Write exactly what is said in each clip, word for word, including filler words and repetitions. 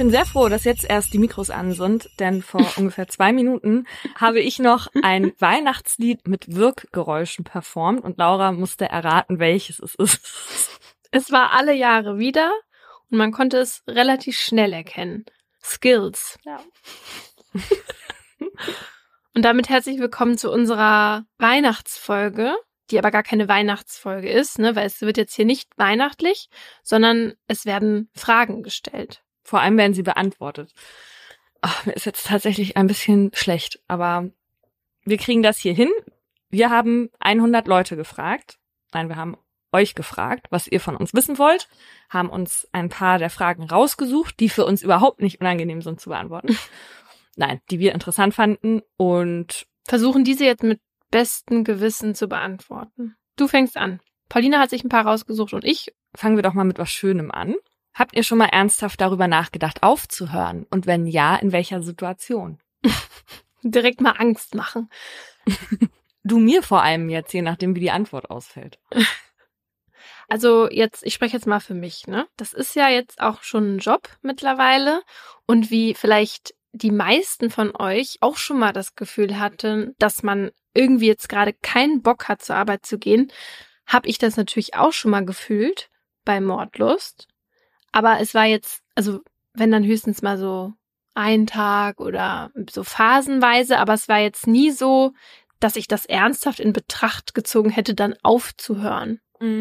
bin sehr froh, dass jetzt erst die Mikros an sind, denn vor ungefähr zwei Minuten habe ich noch ein Weihnachtslied mit Wirkgeräuschen performt und Laura musste erraten, welches es ist. Es war alle Jahre wieder und man konnte es relativ schnell erkennen. Skills. Ja. Und damit herzlich willkommen zu unserer Weihnachtsfolge, die aber gar keine Weihnachtsfolge ist, ne, weil es wird jetzt hier nicht weihnachtlich, sondern es werden Fragen gestellt. Vor allem werden sie beantwortet. Ach, mir ist jetzt tatsächlich ein bisschen schlecht, aber wir kriegen das hier hin. Wir haben hundert Leute gefragt. Nein, wir haben euch gefragt, was ihr von uns wissen wollt, haben uns ein paar der Fragen rausgesucht, die für uns überhaupt nicht unangenehm sind zu beantworten. Nein, die wir interessant fanden und versuchen diese jetzt mit bestem Gewissen zu beantworten. Du fängst an. Paulina hat sich ein paar rausgesucht und ich. Fangen wir doch mal mit was Schönem an. Habt ihr schon mal ernsthaft darüber nachgedacht, aufzuhören? Und wenn ja, in welcher Situation? Direkt mal Angst machen. Du mir vor allem jetzt, je nachdem, wie die Antwort ausfällt. Also jetzt, ich spreche jetzt mal für mich, ne? Das ist ja jetzt auch schon ein Job mittlerweile. Und wie vielleicht die meisten von euch auch schon mal das Gefühl hatten, dass man irgendwie jetzt gerade keinen Bock hat, zur Arbeit zu gehen, habe ich das natürlich auch schon mal gefühlt bei Mordlust. Aber es war jetzt, also wenn dann höchstens mal so ein Tag oder so phasenweise, aber es war jetzt nie so, dass ich das ernsthaft in Betracht gezogen hätte, dann aufzuhören.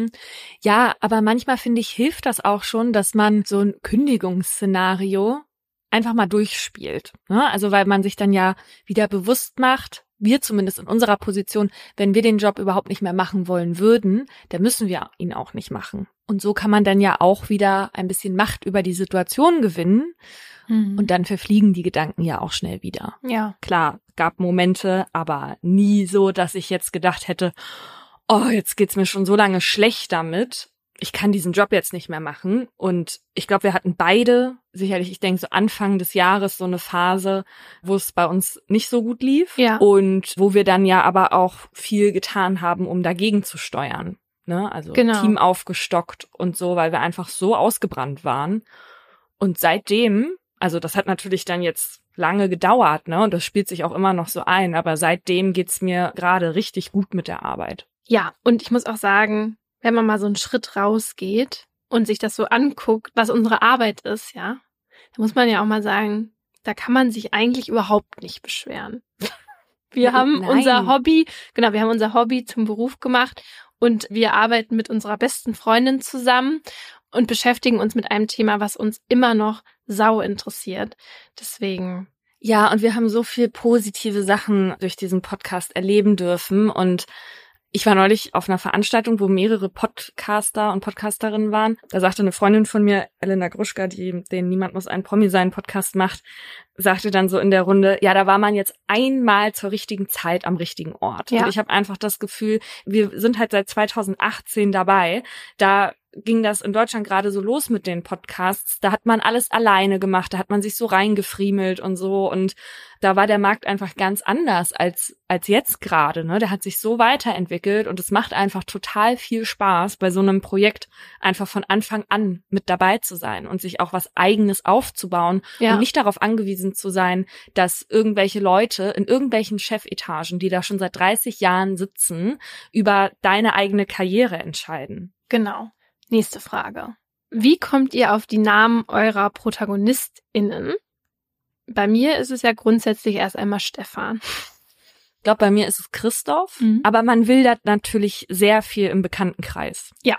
Ja, aber manchmal finde ich, hilft das auch schon, dass man so ein Kündigungsszenario einfach mal durchspielt. Ne? Also weil man sich dann ja wieder bewusst macht, wir zumindest in unserer Position, wenn wir den Job überhaupt nicht mehr machen wollen würden, dann müssen wir ihn auch nicht machen. Und so kann man dann ja auch wieder ein bisschen Macht über die Situation gewinnen. Mhm. Und dann verfliegen die Gedanken ja auch schnell wieder. Ja. Klar, gab Momente, aber nie so, dass ich jetzt gedacht hätte, oh, jetzt geht's mir schon so lange schlecht damit. Ich kann diesen Job jetzt nicht mehr machen. Und ich glaube, wir hatten beide, sicherlich, ich denke so Anfang des Jahres so eine Phase, wo es bei uns nicht so gut lief. Ja. Und wo wir dann ja aber auch viel getan haben, um dagegen zu steuern. Ne? Also genau. Team aufgestockt und so, weil wir einfach so ausgebrannt waren. Und seitdem, also das hat natürlich dann jetzt lange gedauert, ne? Und das spielt sich auch immer noch so ein. Aber seitdem geht's mir gerade richtig gut mit der Arbeit. Ja, und ich muss auch sagen, wenn man mal so einen Schritt rausgeht und sich das so anguckt, was unsere Arbeit ist, ja, da muss man ja auch mal sagen, da kann man sich eigentlich überhaupt nicht beschweren. Wir haben Nein. unser Hobby, genau, wir haben unser Hobby zum Beruf gemacht und wir arbeiten mit unserer besten Freundin zusammen und beschäftigen uns mit einem Thema, was uns immer noch sau interessiert. Deswegen. Ja, und wir haben so viel positive Sachen durch diesen Podcast erleben dürfen und ich war neulich auf einer Veranstaltung, wo mehrere Podcaster und Podcasterinnen waren. Da sagte eine Freundin von mir, Elena Gruschka, die den Niemand muss ein Promi sein Podcast macht, sagte dann so in der Runde, ja, da war man jetzt einmal zur richtigen Zeit am richtigen Ort. Ja. Und ich habe einfach das Gefühl, wir sind halt seit zweitausendachtzehn dabei. Da ging das in Deutschland gerade so los mit den Podcasts. Da hat man alles alleine gemacht, da hat man sich so reingefriemelt und so und da war der Markt einfach ganz anders als als jetzt gerade, ne? Der hat sich so weiterentwickelt und es macht einfach total viel Spaß, bei so einem Projekt einfach von Anfang an mit dabei zu sein und sich auch was Eigenes aufzubauen ja. und nicht darauf angewiesen zu sein, dass irgendwelche Leute in irgendwelchen Chefetagen, die da schon seit dreißig Jahren sitzen, über deine eigene Karriere entscheiden. Genau. Nächste Frage. Wie kommt ihr auf die Namen eurer ProtagonistInnen? Bei mir ist es ja grundsätzlich erst einmal Stefan. Ich glaube, bei mir ist es Christoph, mhm. aber man will da natürlich sehr viel im Bekanntenkreis. Ja,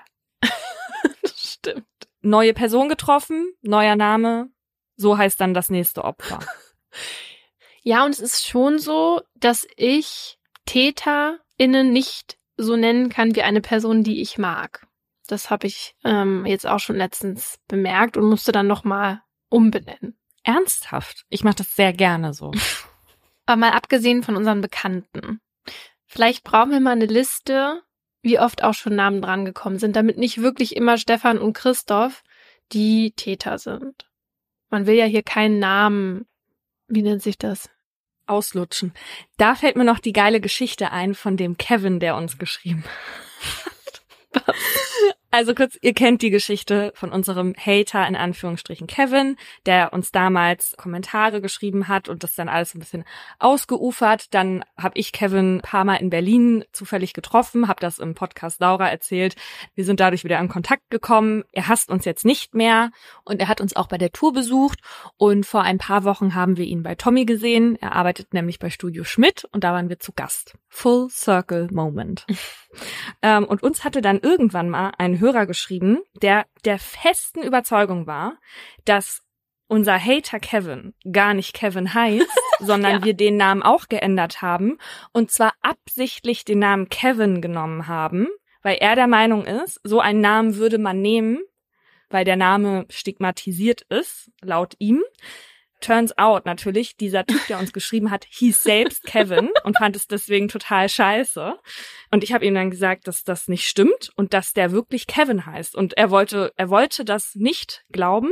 das stimmt. Neue Person getroffen, neuer Name, so heißt dann das nächste Opfer. Ja, und es ist schon so, dass ich TäterInnen nicht so nennen kann wie eine Person, die ich mag. Das habe ich ähm, jetzt auch schon letztens bemerkt und musste dann nochmal umbenennen. Ernsthaft? Ich mache das sehr gerne so. Aber mal abgesehen von unseren Bekannten. Vielleicht brauchen wir mal eine Liste, wie oft auch schon Namen drangekommen sind, damit nicht wirklich immer Stefan und Christoph die Täter sind. Man will ja hier keinen Namen, wie nennt sich das? Auslutschen. Da fällt mir noch die geile Geschichte ein von dem Kevin, der uns geschrieben hat. Also kurz, ihr kennt die Geschichte von unserem Hater in Anführungsstrichen Kevin, der uns damals Kommentare geschrieben hat und das dann alles ein bisschen ausgeufert. Dann habe ich Kevin ein paar Mal in Berlin zufällig getroffen, habe das im Podcast Laura erzählt. Wir sind dadurch wieder in Kontakt gekommen. Er hasst uns jetzt nicht mehr und er hat uns auch bei der Tour besucht und vor ein paar Wochen haben wir ihn bei Tommy gesehen. Er arbeitet nämlich bei Studio Schmidt und da waren wir zu Gast. Full Circle Moment. ähm, und uns hatte dann irgendwann mal ein Hörer geschrieben, der der festen Überzeugung war, dass unser Hater Kevin gar nicht Kevin heißt, sondern ja. wir den Namen auch geändert haben und zwar absichtlich den Namen Kevin genommen haben, weil er der Meinung ist, so einen Namen würde man nehmen, weil der Name stigmatisiert ist, laut ihm. Turns out natürlich, dieser Typ, der uns geschrieben hat, hieß selbst Kevin und fand es deswegen total scheiße. Und ich habe ihm dann gesagt, dass das nicht stimmt und dass der wirklich Kevin heißt. Und er wollte, er wollte das nicht glauben.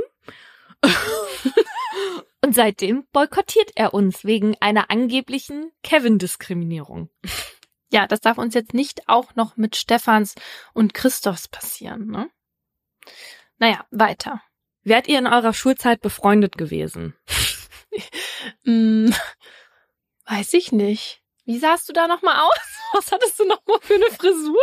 Und seitdem boykottiert er uns wegen einer angeblichen Kevin-Diskriminierung. Ja, das darf uns jetzt nicht auch noch mit Stefans und Christophs passieren, ne? Naja, weiter. Wärt ihr in eurer Schulzeit befreundet gewesen? hm, weiß ich nicht. Wie sahst du da nochmal aus? Was hattest du nochmal für eine Frisur?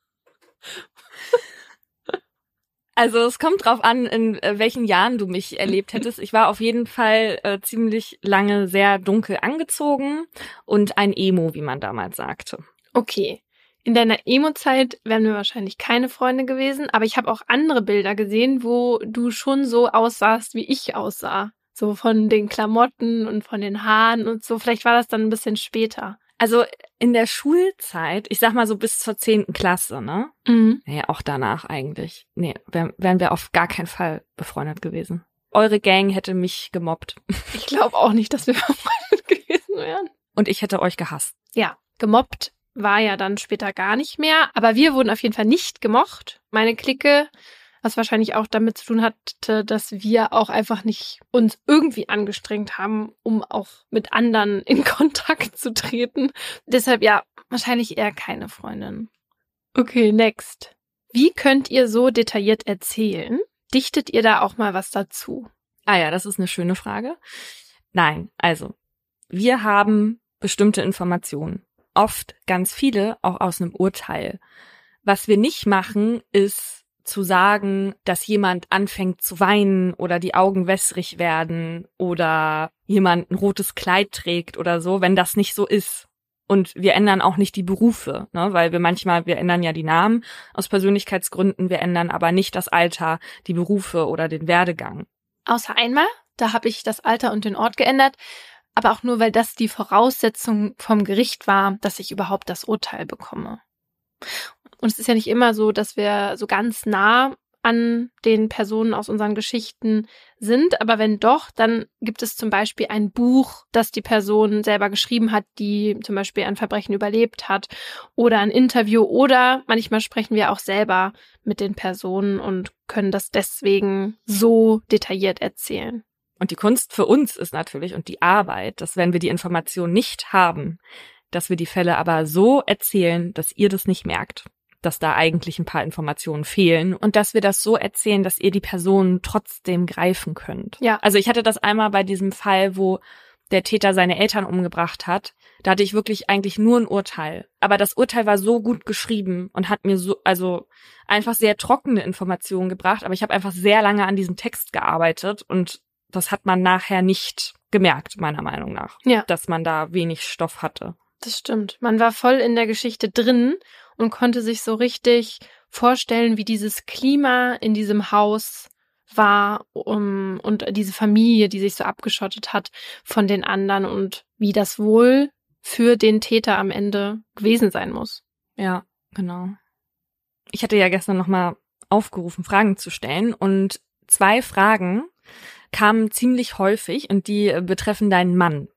Also es kommt drauf an, in äh, welchen Jahren du mich erlebt hättest. Ich war auf jeden Fall äh, ziemlich lange sehr dunkel angezogen und ein Emo, wie man damals sagte. Okay. In deiner Emo-Zeit wären wir wahrscheinlich keine Freunde gewesen, aber ich habe auch andere Bilder gesehen, wo du schon so aussahst, wie ich aussah. So von den Klamotten und von den Haaren und so. Vielleicht war das dann ein bisschen später. Also in der Schulzeit, ich sag mal so bis zur zehnten Klasse, ne? Mhm. Nee, auch danach eigentlich. Nee, wär, wären wir auf gar keinen Fall befreundet gewesen. Eure Gang hätte mich gemobbt. Ich glaube auch nicht, dass wir befreundet gewesen wären. Und ich hätte euch gehasst. Ja, gemobbt war ja dann später gar nicht mehr, aber wir wurden auf jeden Fall nicht gemocht. Meine Clique, was wahrscheinlich auch damit zu tun hatte, dass wir auch einfach nicht uns irgendwie angestrengt haben, um auch mit anderen in Kontakt zu treten. Deshalb ja, wahrscheinlich eher keine Freundin. Okay, next. Wie könnt ihr so detailliert erzählen? Dichtet ihr da auch mal was dazu? Ah ja, das ist eine schöne Frage. Nein, also, wir haben bestimmte Informationen. Oft ganz viele auch aus einem Urteil. Was wir nicht machen, ist zu sagen, dass jemand anfängt zu weinen oder die Augen wässrig werden oder jemand ein rotes Kleid trägt oder so, wenn das nicht so ist. Und wir ändern auch nicht die Berufe, ne? Weil wir manchmal, wir ändern ja die Namen aus Persönlichkeitsgründen, wir ändern aber nicht das Alter, die Berufe oder den Werdegang. Außer einmal, da habe ich das Alter und den Ort geändert, aber auch nur, weil das die Voraussetzung vom Gericht war, dass ich überhaupt das Urteil bekomme. Und es ist ja nicht immer so, dass wir so ganz nah an den Personen aus unseren Geschichten sind, aber wenn doch, dann gibt es zum Beispiel ein Buch, das die Person selber geschrieben hat, die zum Beispiel ein Verbrechen überlebt hat, oder ein Interview, oder manchmal sprechen wir auch selber mit den Personen und können das deswegen so detailliert erzählen. Und die Kunst für uns ist natürlich und die Arbeit, dass wenn wir die Information nicht haben, dass wir die Fälle aber so erzählen, dass ihr das nicht merkt, dass da eigentlich ein paar Informationen fehlen und dass wir das so erzählen, dass ihr die Person trotzdem greifen könnt. Ja. Also ich hatte das einmal bei diesem Fall, wo der Täter seine Eltern umgebracht hat. Da hatte ich wirklich eigentlich nur ein Urteil. Aber das Urteil war so gut geschrieben und hat mir so, also einfach sehr trockene Informationen gebracht. Aber ich habe einfach sehr lange an diesem Text gearbeitet und das hat man nachher nicht gemerkt, meiner Meinung nach, ja, dass man da wenig Stoff hatte. Das stimmt. Man war voll in der Geschichte drin und konnte sich so richtig vorstellen, wie dieses Klima in diesem Haus war um, und diese Familie, die sich so abgeschottet hat von den anderen und wie das wohl für den Täter am Ende gewesen sein muss. Ja, genau. Ich hatte ja gestern nochmal aufgerufen, Fragen zu stellen und zwei Fragen kamen ziemlich häufig und die betreffen deinen Mann.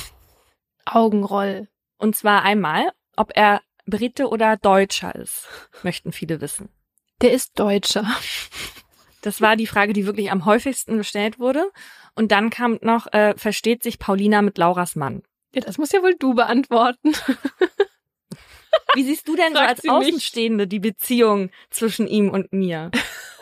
Augenroll. Und zwar einmal, ob er Brite oder Deutscher ist, möchten viele wissen. Der ist Deutscher. Das war die Frage, die wirklich am häufigsten gestellt wurde. Und dann kam noch, äh, versteht sich Paulina mit Lauras Mann? Ja, das muss ja wohl du beantworten. Wie siehst du denn so als Außenstehende die Beziehung zwischen ihm und mir?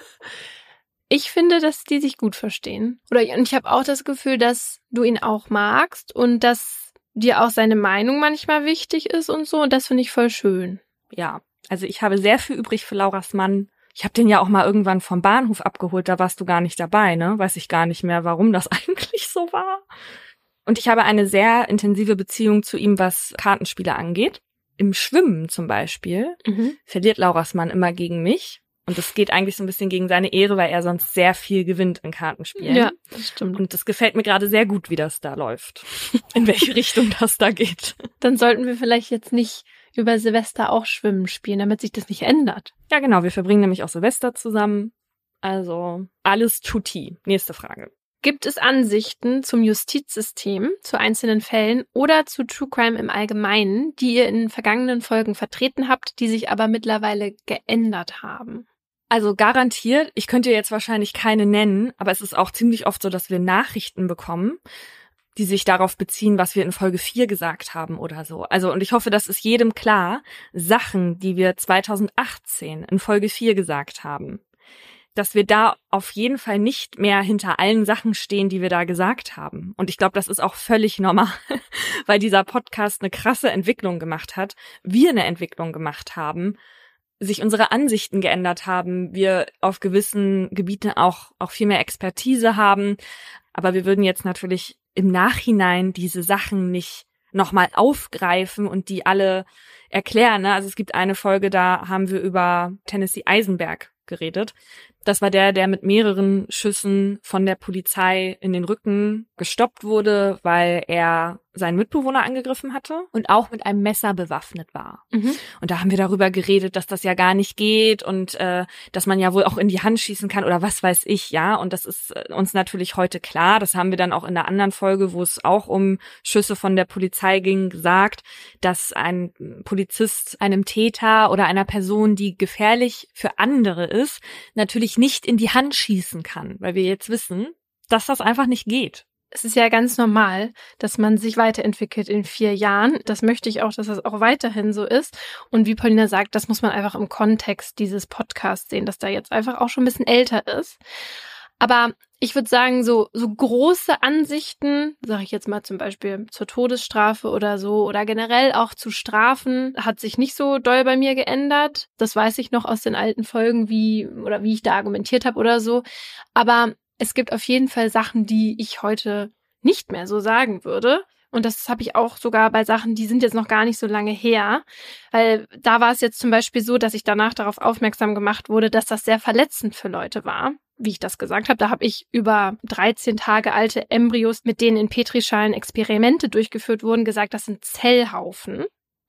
Ich finde, dass die sich gut verstehen. Oder und ich habe auch das Gefühl, dass du ihn auch magst und dass dir auch seine Meinung manchmal wichtig ist und so. Und das finde ich voll schön. Ja, also ich habe sehr viel übrig für Lauras Mann. Ich habe den ja auch mal irgendwann vom Bahnhof abgeholt. Da warst du gar nicht dabei, ne? Weiß ich gar nicht mehr, warum das eigentlich so war. Und ich habe eine sehr intensive Beziehung zu ihm, was Kartenspiele angeht. Im Schwimmen zum Beispiel mhm. verliert Lauras Mann immer gegen mich. Und das geht eigentlich so ein bisschen gegen seine Ehre, weil er sonst sehr viel gewinnt in Kartenspielen. Ja, das stimmt. Und das gefällt mir gerade sehr gut, wie das da läuft. In welche Richtung das da geht. Dann sollten wir vielleicht jetzt nicht über Silvester auch Schwimmen spielen, damit sich das nicht ändert. Ja, genau. Wir verbringen nämlich auch Silvester zusammen. Also alles tutti. Nächste Frage. Gibt es Ansichten zum Justizsystem, zu einzelnen Fällen oder zu True Crime im Allgemeinen, die ihr in vergangenen Folgen vertreten habt, die sich aber mittlerweile geändert haben? Also garantiert, ich könnte jetzt wahrscheinlich keine nennen, aber es ist auch ziemlich oft so, dass wir Nachrichten bekommen, die sich darauf beziehen, was wir in Folge vier gesagt haben oder so. Also, und ich hoffe, das ist jedem klar, Sachen, die wir zwanzig achtzehn in Folge vier gesagt haben, dass wir da auf jeden Fall nicht mehr hinter allen Sachen stehen, die wir da gesagt haben. Und ich glaube, das ist auch völlig normal, weil dieser Podcast eine krasse Entwicklung gemacht hat, wir eine Entwicklung gemacht haben, sich unsere Ansichten geändert haben, wir auf gewissen Gebieten auch auch viel mehr Expertise haben, aber wir würden jetzt natürlich im Nachhinein diese Sachen nicht nochmal aufgreifen und die alle erklären, ne? Also es gibt eine Folge, da haben wir über Tennessee Eisenberg geredet. Das war der, der mit mehreren Schüssen von der Polizei in den Rücken gestoppt wurde, weil er seinen Mitbewohner angegriffen hatte und auch mit einem Messer bewaffnet war. Mhm. Und da haben wir darüber geredet, dass das ja gar nicht geht und äh, dass man ja wohl auch in die Hand schießen kann oder was weiß ich, ja. Und das ist uns natürlich heute klar. Das haben wir dann auch in der anderen Folge, wo es auch um Schüsse von der Polizei ging, gesagt, dass ein Polizist einem Täter oder einer Person, die gefährlich für andere ist, natürlich nicht in die Hand schießen kann, weil wir jetzt wissen, dass das einfach nicht geht. Es ist ja ganz normal, dass man sich weiterentwickelt in vier Jahren. Das möchte ich auch, dass das auch weiterhin so ist. Und wie Paulina sagt, das muss man einfach im Kontext dieses Podcasts sehen, dass der jetzt einfach auch schon ein bisschen älter ist. Aber ich würde sagen, so so große Ansichten, sage ich jetzt mal zum Beispiel zur Todesstrafe oder so, oder generell auch zu Strafen, hat sich nicht so doll bei mir geändert. Das weiß ich noch aus den alten Folgen, wie oder wie ich da argumentiert habe oder so. Aber es gibt auf jeden Fall Sachen, die ich heute nicht mehr so sagen würde. Und das habe ich auch sogar bei Sachen, die sind jetzt noch gar nicht so lange her. Weil da war es jetzt zum Beispiel so, dass ich danach darauf aufmerksam gemacht wurde, dass das sehr verletzend für Leute war. Wie ich das gesagt habe, da habe ich über dreizehn Tage alte Embryos, mit denen in Petrischalen Experimente durchgeführt wurden, gesagt, das sind Zellhaufen.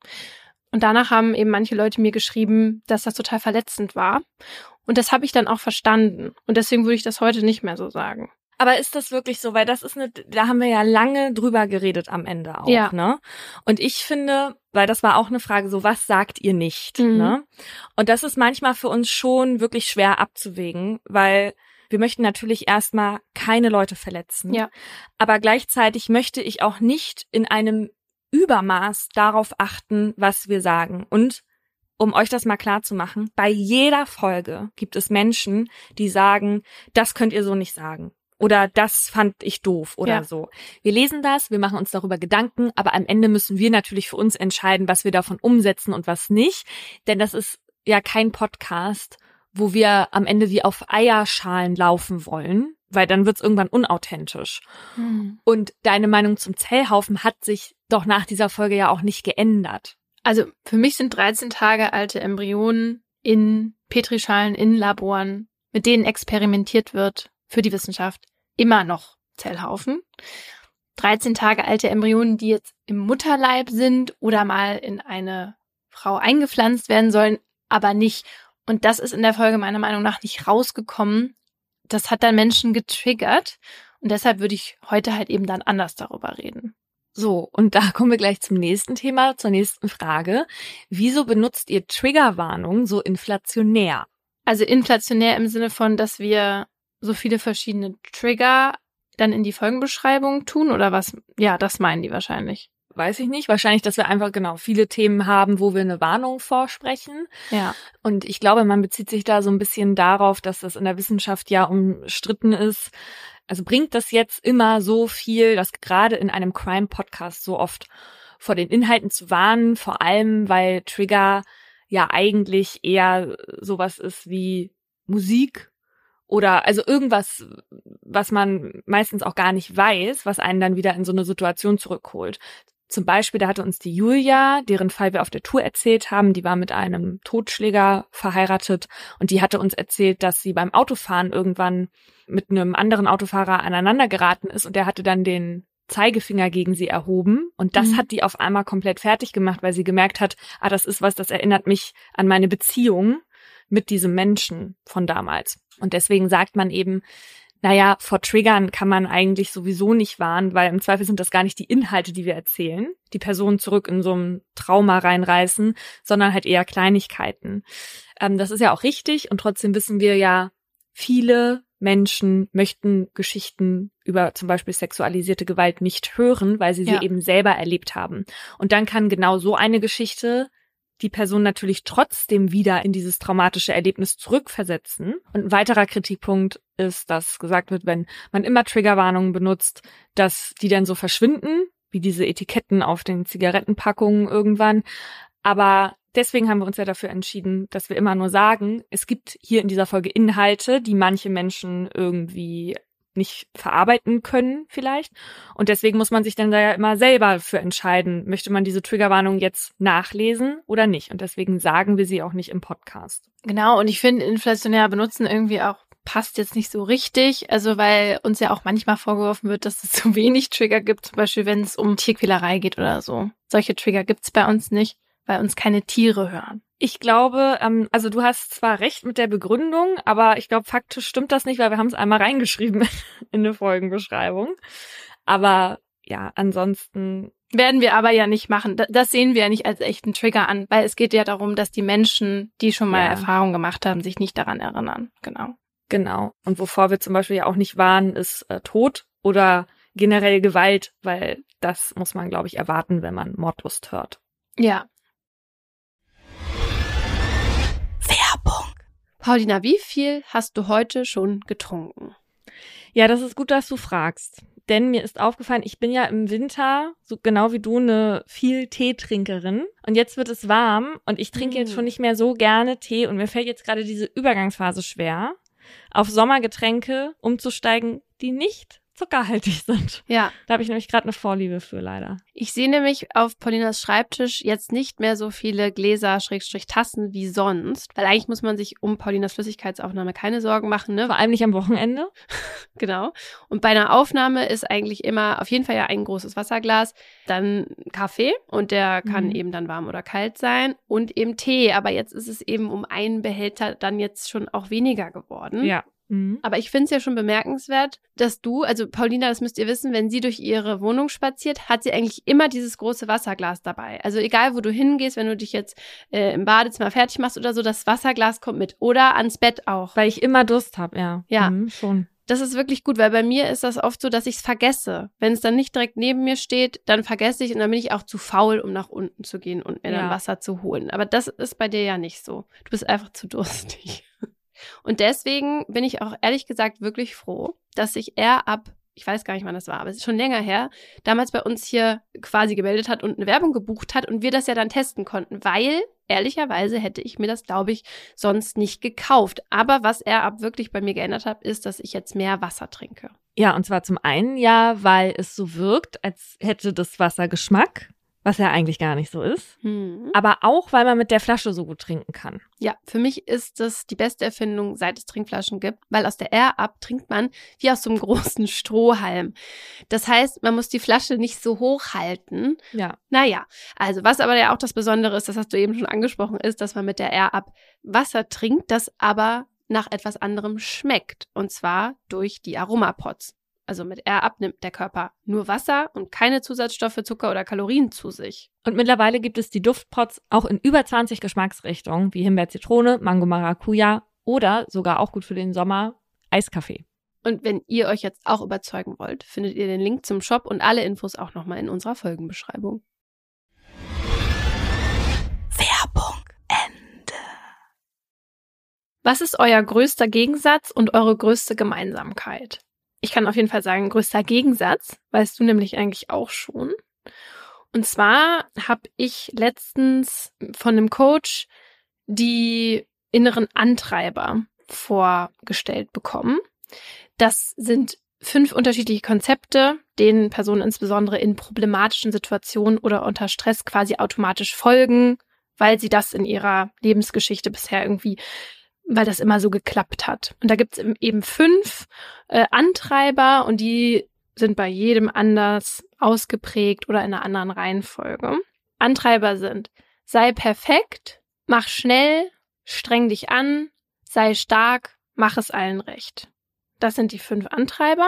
Und danach haben eben manche Leute mir geschrieben, dass das total verletzend war. Und das habe ich dann auch verstanden. Und deswegen würde ich das heute nicht mehr so sagen. Aber ist das wirklich so? Weil das ist eine, da haben wir ja lange drüber geredet am Ende auch, ja. ne? Und ich finde, weil das war auch eine Frage, so was sagt ihr nicht, mhm. ne? Und das ist manchmal für uns schon wirklich schwer abzuwägen, weil wir möchten natürlich erstmal keine Leute verletzen. Ja. Aber gleichzeitig möchte ich auch nicht in einem Übermaß darauf achten, was wir sagen. Und um euch das mal klar zu machen, bei jeder Folge gibt es Menschen, die sagen, das könnt ihr so nicht sagen. Oder das fand ich doof oder ja. so. Wir lesen das, wir machen uns darüber Gedanken, aber am Ende müssen wir natürlich für uns entscheiden, was wir davon umsetzen und was nicht. Denn das ist ja kein Podcast, wo wir am Ende wie auf Eierschalen laufen wollen, weil dann wird's irgendwann unauthentisch. Hm. Und deine Meinung zum Zellhaufen hat sich doch nach dieser Folge ja auch nicht geändert. Also für mich sind dreizehn Tage alte Embryonen in Petrischalen, in Laboren, mit denen experimentiert wird für die Wissenschaft, immer noch Zellhaufen. dreizehn Tage alte Embryonen, die jetzt im Mutterleib sind oder mal in eine Frau eingepflanzt werden sollen, aber nicht. Und das ist in der Folge meiner Meinung nach nicht rausgekommen. Das hat dann Menschen getriggert. Und deshalb würde ich heute halt eben dann anders darüber reden. So, und da kommen wir gleich zum nächsten Thema, zur nächsten Frage. Wieso benutzt ihr Triggerwarnung so inflationär? Also inflationär im Sinne von, dass wir so viele verschiedene Trigger dann in die Folgenbeschreibung tun oder was? Ja, das meinen die wahrscheinlich. weiß ich nicht. Wahrscheinlich, dass wir einfach genau viele Themen haben, wo wir eine Warnung vorsprechen. Ja. Und ich glaube, man bezieht sich da so ein bisschen darauf, dass das in der Wissenschaft ja umstritten ist. Also bringt das jetzt immer so viel, dass gerade in einem Crime-Podcast so oft vor den Inhalten zu warnen, vor allem, weil Trigger ja eigentlich eher sowas ist wie Musik oder also irgendwas, was man meistens auch gar nicht weiß, was einen dann wieder in so eine Situation zurückholt. Zum Beispiel, da hatte uns die Julia, deren Fall wir auf der Tour erzählt haben, die war mit einem Totschläger verheiratet und die hatte uns erzählt, dass sie beim Autofahren irgendwann mit einem anderen Autofahrer aneinander geraten ist und der hatte dann den Zeigefinger gegen sie erhoben und das mhm. hat die auf einmal komplett fertig gemacht, weil sie gemerkt hat, ah, das ist was, das erinnert mich an meine Beziehung mit diesem Menschen von damals. Und deswegen sagt man eben, naja, vor Triggern kann man eigentlich sowieso nicht warnen, weil im Zweifel sind das gar nicht die Inhalte, die wir erzählen, die Personen zurück in so ein Trauma reinreißen, sondern halt eher Kleinigkeiten. Ähm, das ist ja auch richtig und trotzdem wissen wir ja, viele Menschen möchten Geschichten über zum Beispiel sexualisierte Gewalt nicht hören, weil sie sie ja. eben selber erlebt haben. Und dann kann genau so eine Geschichte die Person natürlich trotzdem wieder in dieses traumatische Erlebnis zurückversetzen. Und ein weiterer Kritikpunkt ist, dass gesagt wird, wenn man immer Triggerwarnungen benutzt, dass die dann so verschwinden, wie diese Etiketten auf den Zigarettenpackungen irgendwann. Aber deswegen haben wir uns ja dafür entschieden, dass wir immer nur sagen, es gibt hier in dieser Folge Inhalte, die manche Menschen irgendwie nicht verarbeiten können vielleicht. Und deswegen muss man sich dann da ja immer selber für entscheiden, möchte man diese Triggerwarnung jetzt nachlesen oder nicht. Und deswegen sagen wir sie auch nicht im Podcast. Genau, und ich finde, inflationär benutzen irgendwie auch passt jetzt nicht so richtig. Also weil uns ja auch manchmal vorgeworfen wird, dass es zu wenig Trigger gibt, zum Beispiel wenn es um Tierquälerei geht oder so. Solche Trigger gibt's bei uns nicht, weil uns keine Tiere hören. Ich glaube, ähm, also du hast zwar recht mit der Begründung, aber ich glaube, faktisch stimmt das nicht, weil wir haben es einmal reingeschrieben in eine Folgenbeschreibung. Aber ja, ansonsten werden wir aber ja nicht machen. Das sehen wir ja nicht als echten Trigger an, weil es geht ja darum, dass die Menschen, die schon mal ja. Erfahrung gemacht haben, sich nicht daran erinnern. Genau. Genau. Und wovor wir zum Beispiel ja auch nicht warnen, ist äh, Tod oder generell Gewalt, weil das muss man, glaube ich, erwarten, wenn man Mordlust hört. Ja. Werbung. Paulina, wie viel hast du heute schon getrunken? Ja, das ist gut, dass du fragst. Denn mir ist aufgefallen, ich bin ja im Winter, so genau wie du, eine viel Teetrinkerin. Und jetzt wird es warm und ich trinke mm. jetzt schon nicht mehr so gerne Tee. Und mir fällt jetzt gerade diese Übergangsphase schwer, auf Sommergetränke umzusteigen, die nicht zuckerhaltig sind. Ja. Da habe ich nämlich gerade eine Vorliebe für, leider. Ich sehe nämlich auf Paulinas Schreibtisch jetzt nicht mehr so viele Gläser, Schrägstrich Tassen wie sonst, weil eigentlich muss man sich um Paulinas Flüssigkeitsaufnahme keine Sorgen machen, ne? Vor allem nicht am Wochenende. Genau. Und bei einer Aufnahme ist eigentlich immer auf jeden Fall ja ein großes Wasserglas, dann Kaffee und der kann mhm. eben dann warm oder kalt sein und eben Tee. Aber jetzt ist es eben um einen Behälter dann jetzt schon auch weniger geworden. Ja. Mhm. Aber ich finde es ja schon bemerkenswert, dass du, also Paulina, das müsst ihr wissen, wenn sie durch ihre Wohnung spaziert, hat sie eigentlich immer dieses große Wasserglas dabei. Also egal, wo du hingehst, wenn du dich jetzt äh, im Badezimmer fertig machst oder so, das Wasserglas kommt mit. Oder ans Bett auch. Weil ich immer Durst habe, ja. Ja, mhm, schon. Das ist wirklich gut, weil bei mir ist das oft so, dass ich es vergesse. Wenn es dann nicht direkt neben mir steht, dann vergesse ich und dann bin ich auch zu faul, um nach unten zu gehen und mir ja. dann Wasser zu holen. Aber das ist bei dir ja nicht so. Du bist einfach zu durstig. Und deswegen bin ich auch ehrlich gesagt wirklich froh, dass sich er ab, ich weiß gar nicht, wann das war, aber es ist schon länger her, damals bei uns hier quasi gemeldet hat und eine Werbung gebucht hat und wir das ja dann testen konnten, weil ehrlicherweise hätte ich mir das, glaube ich, sonst nicht gekauft. Aber was er ab wirklich bei mir geändert hat, ist, dass ich jetzt mehr Wasser trinke. Ja, und zwar zum einen ja, weil es so wirkt, als hätte das Wasser Geschmack. Was ja eigentlich gar nicht so ist. Hm. Aber auch, weil man mit der Flasche so gut trinken kann. Ja, für mich ist das die beste Erfindung, seit es Trinkflaschen gibt, weil aus der Air-Up trinkt man wie aus so einem großen Strohhalm. Das heißt, man muss die Flasche nicht so hoch halten. Ja. Naja, also was aber ja auch das Besondere ist, das hast du eben schon angesprochen, ist, dass man mit der Air-Up Wasser trinkt, das aber nach etwas anderem schmeckt. Und zwar durch die Aromapods. Also mit Air-Up nimmt der Körper nur Wasser und keine Zusatzstoffe, Zucker oder Kalorien zu sich. Und mittlerweile gibt es die Duftpods auch in über zwanzig Geschmacksrichtungen, wie Himbeer, Zitrone, Mango, Maracuja oder sogar auch gut für den Sommer, Eiskaffee. Und wenn ihr euch jetzt auch überzeugen wollt, findet ihr den Link zum Shop und alle Infos auch nochmal in unserer Folgenbeschreibung. Werbung Ende. Was ist euer größter Gegensatz und eure größte Gemeinsamkeit? Ich kann auf jeden Fall sagen, größter Gegensatz, weißt du nämlich eigentlich auch schon. Und zwar habe ich letztens von einem Coach die inneren Antreiber vorgestellt bekommen. Das sind fünf unterschiedliche Konzepte, denen Personen insbesondere in problematischen Situationen oder unter Stress quasi automatisch folgen, weil sie das in ihrer Lebensgeschichte bisher irgendwie, weil das immer so geklappt hat. Und da gibt es eben fünf äh, Antreiber und die sind bei jedem anders ausgeprägt oder in einer anderen Reihenfolge. Antreiber sind: sei perfekt, mach schnell, streng dich an, sei stark, mach es allen recht. Das sind die fünf Antreiber.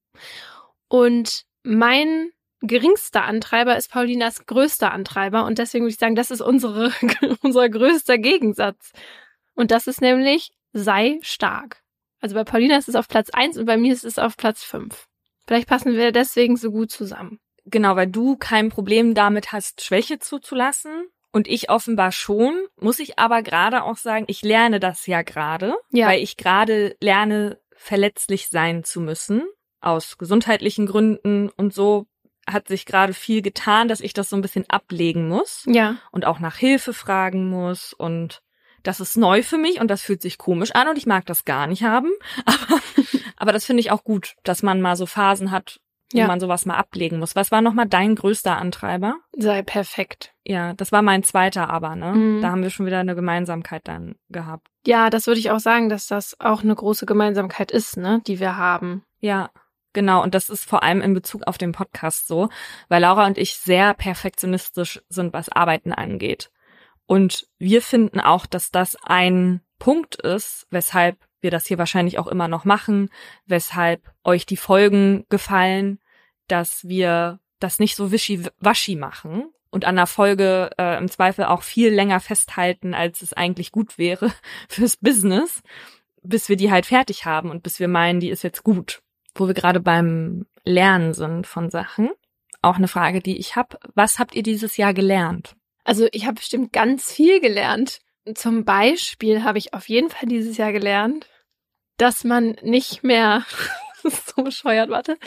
Und mein geringster Antreiber ist Paulinas größter Antreiber. Und deswegen würde ich sagen, das ist unsere, unser größter Gegensatz. Und das ist nämlich: sei stark. Also bei Paulina ist es auf Platz eins und bei mir ist es auf Platz fünf. Vielleicht passen wir deswegen so gut zusammen. Genau, weil du kein Problem damit hast, Schwäche zuzulassen. Und ich offenbar schon, muss ich aber gerade auch sagen, ich lerne das ja gerade, Ja. weil ich gerade lerne, verletzlich sein zu müssen, aus gesundheitlichen Gründen und so hat sich gerade viel getan, dass ich das so ein bisschen ablegen muss Ja. und auch nach Hilfe fragen muss und das ist neu für mich und das fühlt sich komisch an und ich mag das gar nicht haben, aber, aber das finde ich auch gut, dass man mal so Phasen hat, wo Ja. man sowas mal ablegen muss. Was war nochmal dein größter Antreiber? Sei perfekt. Ja, das war mein zweiter aber, ne? Mhm. Da haben wir schon wieder eine Gemeinsamkeit dann gehabt. Ja, das würde ich auch sagen, dass das auch eine große Gemeinsamkeit ist, ne, die wir haben. Ja, genau. Und das ist vor allem in Bezug auf den Podcast so, weil Laura und ich sehr perfektionistisch sind, was Arbeiten angeht. Und wir finden auch, dass das ein Punkt ist, weshalb wir das hier wahrscheinlich auch immer noch machen, weshalb euch die Folgen gefallen, dass wir das nicht so wischiwaschi machen und an der Folge äh, im Zweifel auch viel länger festhalten, als es eigentlich gut wäre fürs Business, bis wir die halt fertig haben und bis wir meinen, die ist jetzt gut. Wo wir gerade beim Lernen sind von Sachen. Auch eine Frage, die ich habe. Was habt ihr dieses Jahr gelernt? Also ich habe bestimmt ganz viel gelernt. Zum Beispiel habe ich auf jeden Fall dieses Jahr gelernt, dass man nicht mehr, das ist so bescheuert, warte,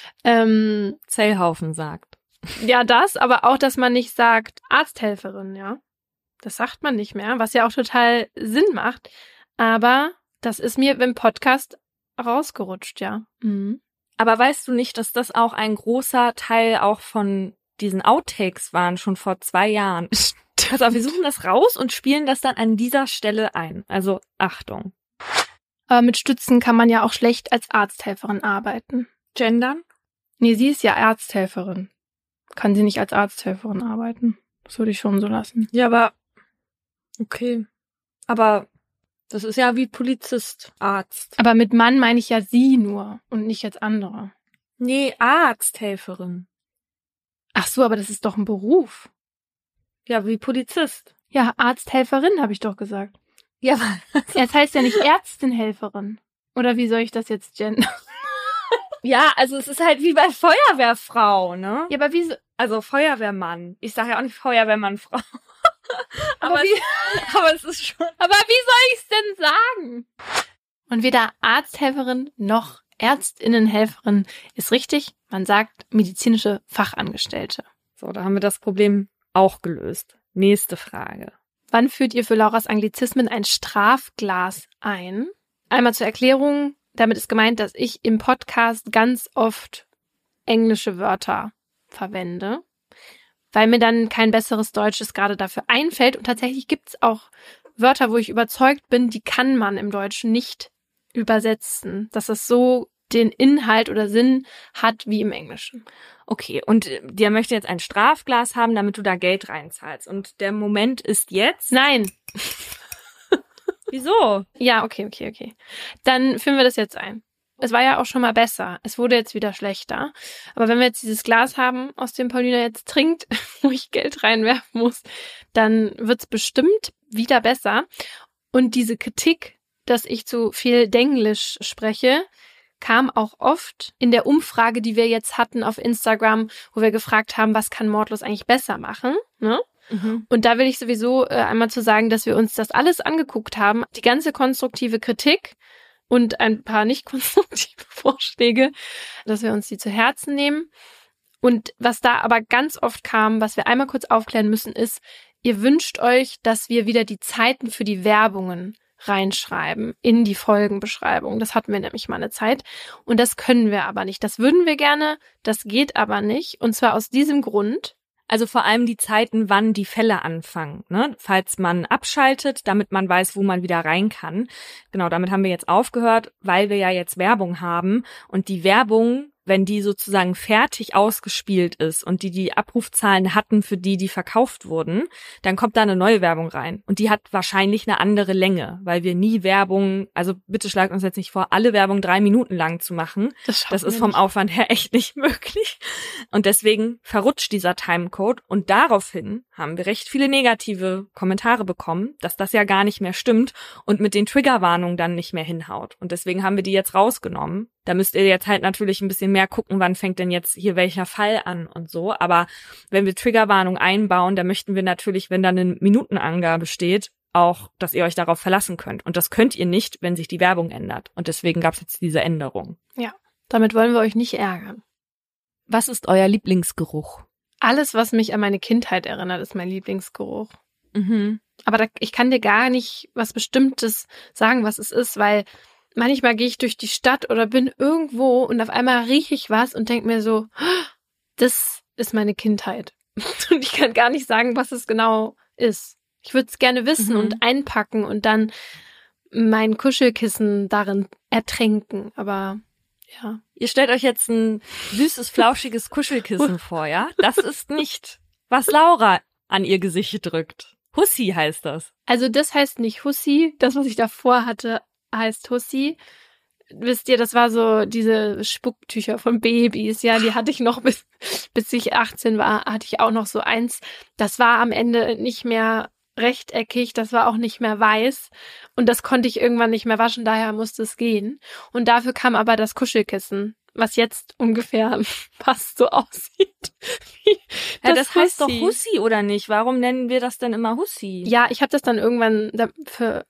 ähm, Zellhaufen sagt. ja das, aber auch, dass man nicht sagt Arzthelferin, ja. Das sagt man nicht mehr, was ja auch total Sinn macht. Aber das ist mir im Podcast rausgerutscht, ja. Mhm. Aber weißt du nicht, dass das auch ein großer Teil auch von diesen Outtakes waren, schon vor zwei Jahren? Pass auf, wir suchen das raus und spielen das dann an dieser Stelle ein. Also Achtung. Aber mit Stützen kann man ja auch schlecht als Arzthelferin arbeiten. Gendern? Nee, sie ist ja Arzthelferin. Kann sie nicht als Arzthelferin arbeiten? Das würde ich schon so lassen. Ja, aber okay. Aber das ist ja wie Polizist, Arzt. Aber mit Mann meine ich ja sie nur und nicht jetzt andere. Nee, Arzthelferin. Ach so, aber das ist doch ein Beruf. Ja, wie Polizist. Ja, Arzthelferin habe ich doch gesagt. Ja, aber Das heißt ja nicht Ärztinhelferin. Oder wie soll ich das jetzt gendern? ja, also es ist halt wie bei Feuerwehrfrau, ne? Ja, aber wie so, Also Feuerwehrmann. Ich sage ja auch nicht Feuerwehrmann-Frau. aber, aber, wie, es, aber es ist schon... aber wie soll ich es denn sagen? Und weder Arzthelferin noch Ärztinnenhelferin ist richtig. Man sagt medizinische Fachangestellte. So, da haben wir das Problem auch gelöst. Nächste Frage. Wann führt ihr für Lauras Anglizismen ein Strafglas ein? Einmal zur Erklärung. Damit ist gemeint, dass ich im Podcast ganz oft englische Wörter verwende, weil mir dann kein besseres Deutsches gerade dafür einfällt. Und tatsächlich gibt es auch Wörter, wo ich überzeugt bin, die kann man im Deutschen nicht übersetzen, dass es so den Inhalt oder Sinn hat wie im Englischen. Okay, und der möchte jetzt ein Strafglas haben, damit du da Geld reinzahlst. Und der Moment ist jetzt... Nein. Wieso? Ja, okay, okay, okay. Dann führen wir das jetzt ein. Es war ja auch schon mal besser. Es wurde jetzt wieder schlechter. Aber wenn wir jetzt dieses Glas haben, aus dem Paulina jetzt trinkt, wo ich Geld reinwerfen muss, dann wird's bestimmt wieder besser. Und diese Kritik, dass ich zu viel Denglisch spreche, kam auch oft in der Umfrage, die wir jetzt hatten auf Instagram, wo wir gefragt haben, was kann Mordlos eigentlich besser machen, ne? Mhm. Und da will ich sowieso äh, einmal zu sagen, dass wir uns das alles angeguckt haben, die ganze konstruktive Kritik und ein paar nicht konstruktive Vorschläge, dass wir uns die zu Herzen nehmen. Und was da aber ganz oft kam, was wir einmal kurz aufklären müssen, ist, ihr wünscht euch, dass wir wieder die Zeiten für die Werbungen reinschreiben in die Folgenbeschreibung. Das hatten wir nämlich mal eine Zeit. Und das können wir aber nicht. Das würden wir gerne, das geht aber nicht. Und zwar aus diesem Grund. Also vor allem die Zeiten, wann die Fälle anfangen, ne? Falls man abschaltet, damit man weiß, wo man wieder rein kann. Genau, damit haben wir jetzt aufgehört, weil wir ja jetzt Werbung haben. Und die Werbung, wenn die sozusagen fertig ausgespielt ist und die die Abrufzahlen hatten für die, die verkauft wurden, dann kommt da eine neue Werbung rein. Und die hat wahrscheinlich eine andere Länge, weil wir nie Werbung, also bitte schlagt uns jetzt nicht vor, alle Werbung drei Minuten lang zu machen. Das, das ist vom nicht. Aufwand her echt nicht möglich. Und deswegen verrutscht dieser Timecode. Und daraufhin haben wir recht viele negative Kommentare bekommen, dass das ja gar nicht mehr stimmt und mit den Triggerwarnungen dann nicht mehr hinhaut. Und deswegen haben wir die jetzt rausgenommen. Da müsst ihr jetzt halt natürlich ein bisschen mehr gucken, wann fängt denn jetzt hier welcher Fall an und so. Aber wenn wir Triggerwarnung einbauen, dann möchten wir natürlich, wenn da eine Minutenangabe steht, auch, dass ihr euch darauf verlassen könnt. Und das könnt ihr nicht, wenn sich die Werbung ändert. Und deswegen gab es jetzt diese Änderung. Ja, damit wollen wir euch nicht ärgern. Was ist euer Lieblingsgeruch? Alles, was mich an meine Kindheit erinnert, ist mein Lieblingsgeruch. Mhm. Aber da, ich kann dir gar nicht was Bestimmtes sagen, was es ist, weil manchmal gehe ich durch die Stadt oder bin irgendwo und auf einmal rieche ich was und denke mir so, das ist meine Kindheit. Und ich kann gar nicht sagen, was es genau ist. Ich würde es gerne wissen mhm. und einpacken und dann mein Kuschelkissen darin ertränken, aber ja. Ihr stellt euch jetzt ein süßes, flauschiges Kuschelkissen vor, ja? Das ist nicht, was Laura an ihr Gesicht drückt. Hussi heißt das. Also das heißt nicht Hussi, das, was ich davor hatte, heißt Hussi. Wisst ihr, das war so diese Spucktücher von Babys, ja, die hatte ich noch bis, bis ich achtzehn war, hatte ich auch noch so eins. Das war am Ende nicht mehr rechteckig, das war auch nicht mehr weiß und das konnte ich irgendwann nicht mehr waschen, daher musste es gehen. Und dafür kam aber das Kuschelkissen, was jetzt ungefähr fast so aussieht. das ja, das heißt Hussi. Doch Hussi, oder nicht? Warum nennen wir das denn immer Hussi? Ja, ich habe das dann irgendwann für,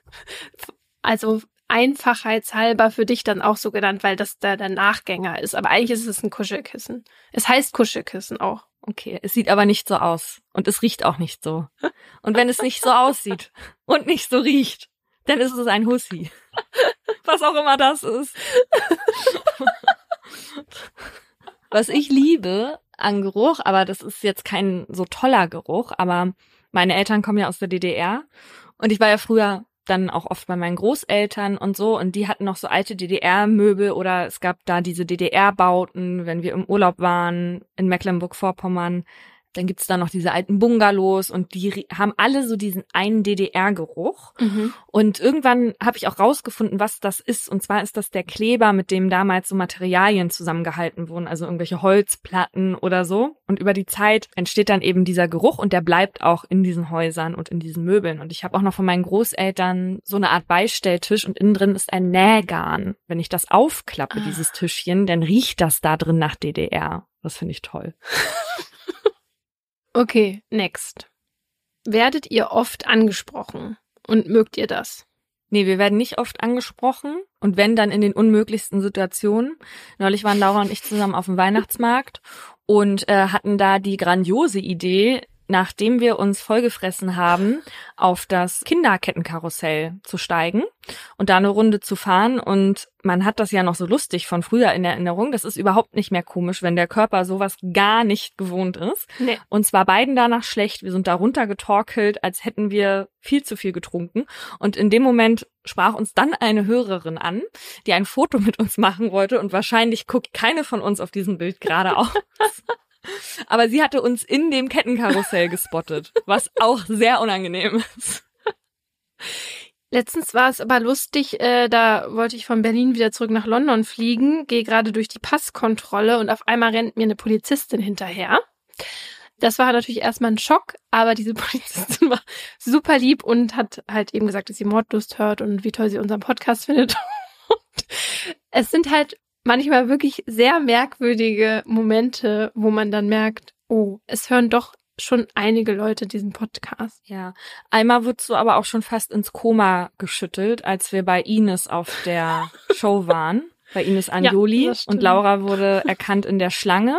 also einfachheitshalber für dich dann auch so genannt, weil das da der Nachgänger ist. Aber eigentlich ist es ein Kuschelkissen. Es heißt Kuschelkissen auch. Okay, es sieht aber nicht so aus. Und es riecht auch nicht so. Und wenn es nicht so aussieht und nicht so riecht, dann ist es ein Hussi. Was auch immer das ist. Was ich liebe an Geruch, aber das ist jetzt kein so toller Geruch, aber meine Eltern kommen ja aus der D D R und ich war ja früher dann auch oft bei meinen Großeltern und so und die hatten noch so alte D D R-Möbel oder es gab da diese D D R-Bauten, wenn wir im Urlaub waren in Mecklenburg-Vorpommern. Dann gibt's da noch diese alten Bungalows und die haben alle so diesen einen D D R-Geruch. Mhm. Und irgendwann habe ich auch rausgefunden, was das ist. Und zwar ist das der Kleber, mit dem damals so Materialien zusammengehalten wurden, also irgendwelche Holzplatten oder so. Und über die Zeit entsteht dann eben dieser Geruch und der bleibt auch in diesen Häusern und in diesen Möbeln. Und ich habe auch noch von meinen Großeltern so eine Art Beistelltisch und innen drin ist ein Nähgarn. Wenn ich das aufklappe, ah. dieses Tischchen, dann riecht das da drin nach D D R. Das finde ich toll. Okay, next. Werdet ihr oft angesprochen und mögt ihr das? Nee, wir werden nicht oft angesprochen und wenn, dann in den unmöglichsten Situationen. Neulich waren Laura und ich zusammen auf dem Weihnachtsmarkt und äh, hatten da die grandiose Idee, nachdem wir uns vollgefressen haben, auf das Kinderkettenkarussell zu steigen und da eine Runde zu fahren. Und man hat das ja noch so lustig von früher in Erinnerung. Das ist überhaupt nicht mehr komisch, wenn der Körper sowas gar nicht gewohnt ist. Nee. Uns war beiden danach schlecht. Wir sind da runtergetorkelt, als hätten wir viel zu viel getrunken. Und in dem Moment sprach uns dann eine Hörerin an, die ein Foto mit uns machen wollte. Und wahrscheinlich guckt keine von uns auf diesem Bild gerade aus. Aber sie hatte uns in dem Kettenkarussell gespottet, was auch sehr unangenehm ist. Letztens war es aber lustig, äh, da wollte ich von Berlin wieder zurück nach London fliegen, gehe gerade durch die Passkontrolle und auf einmal rennt mir eine Polizistin hinterher. Das war natürlich erstmal ein Schock, aber diese Polizistin war super lieb und hat halt eben gesagt, dass sie Mordlust hört und wie toll sie unseren Podcast findet. Und Es sind halt manchmal wirklich sehr merkwürdige Momente, wo man dann merkt, oh, es hören doch schon einige Leute diesen Podcast. Ja, einmal wurdest du aber auch schon fast ins Koma geschüttelt, als wir bei Ines auf der Show waren, bei Ines Anjoli. Ja, und Laura wurde erkannt in der Schlange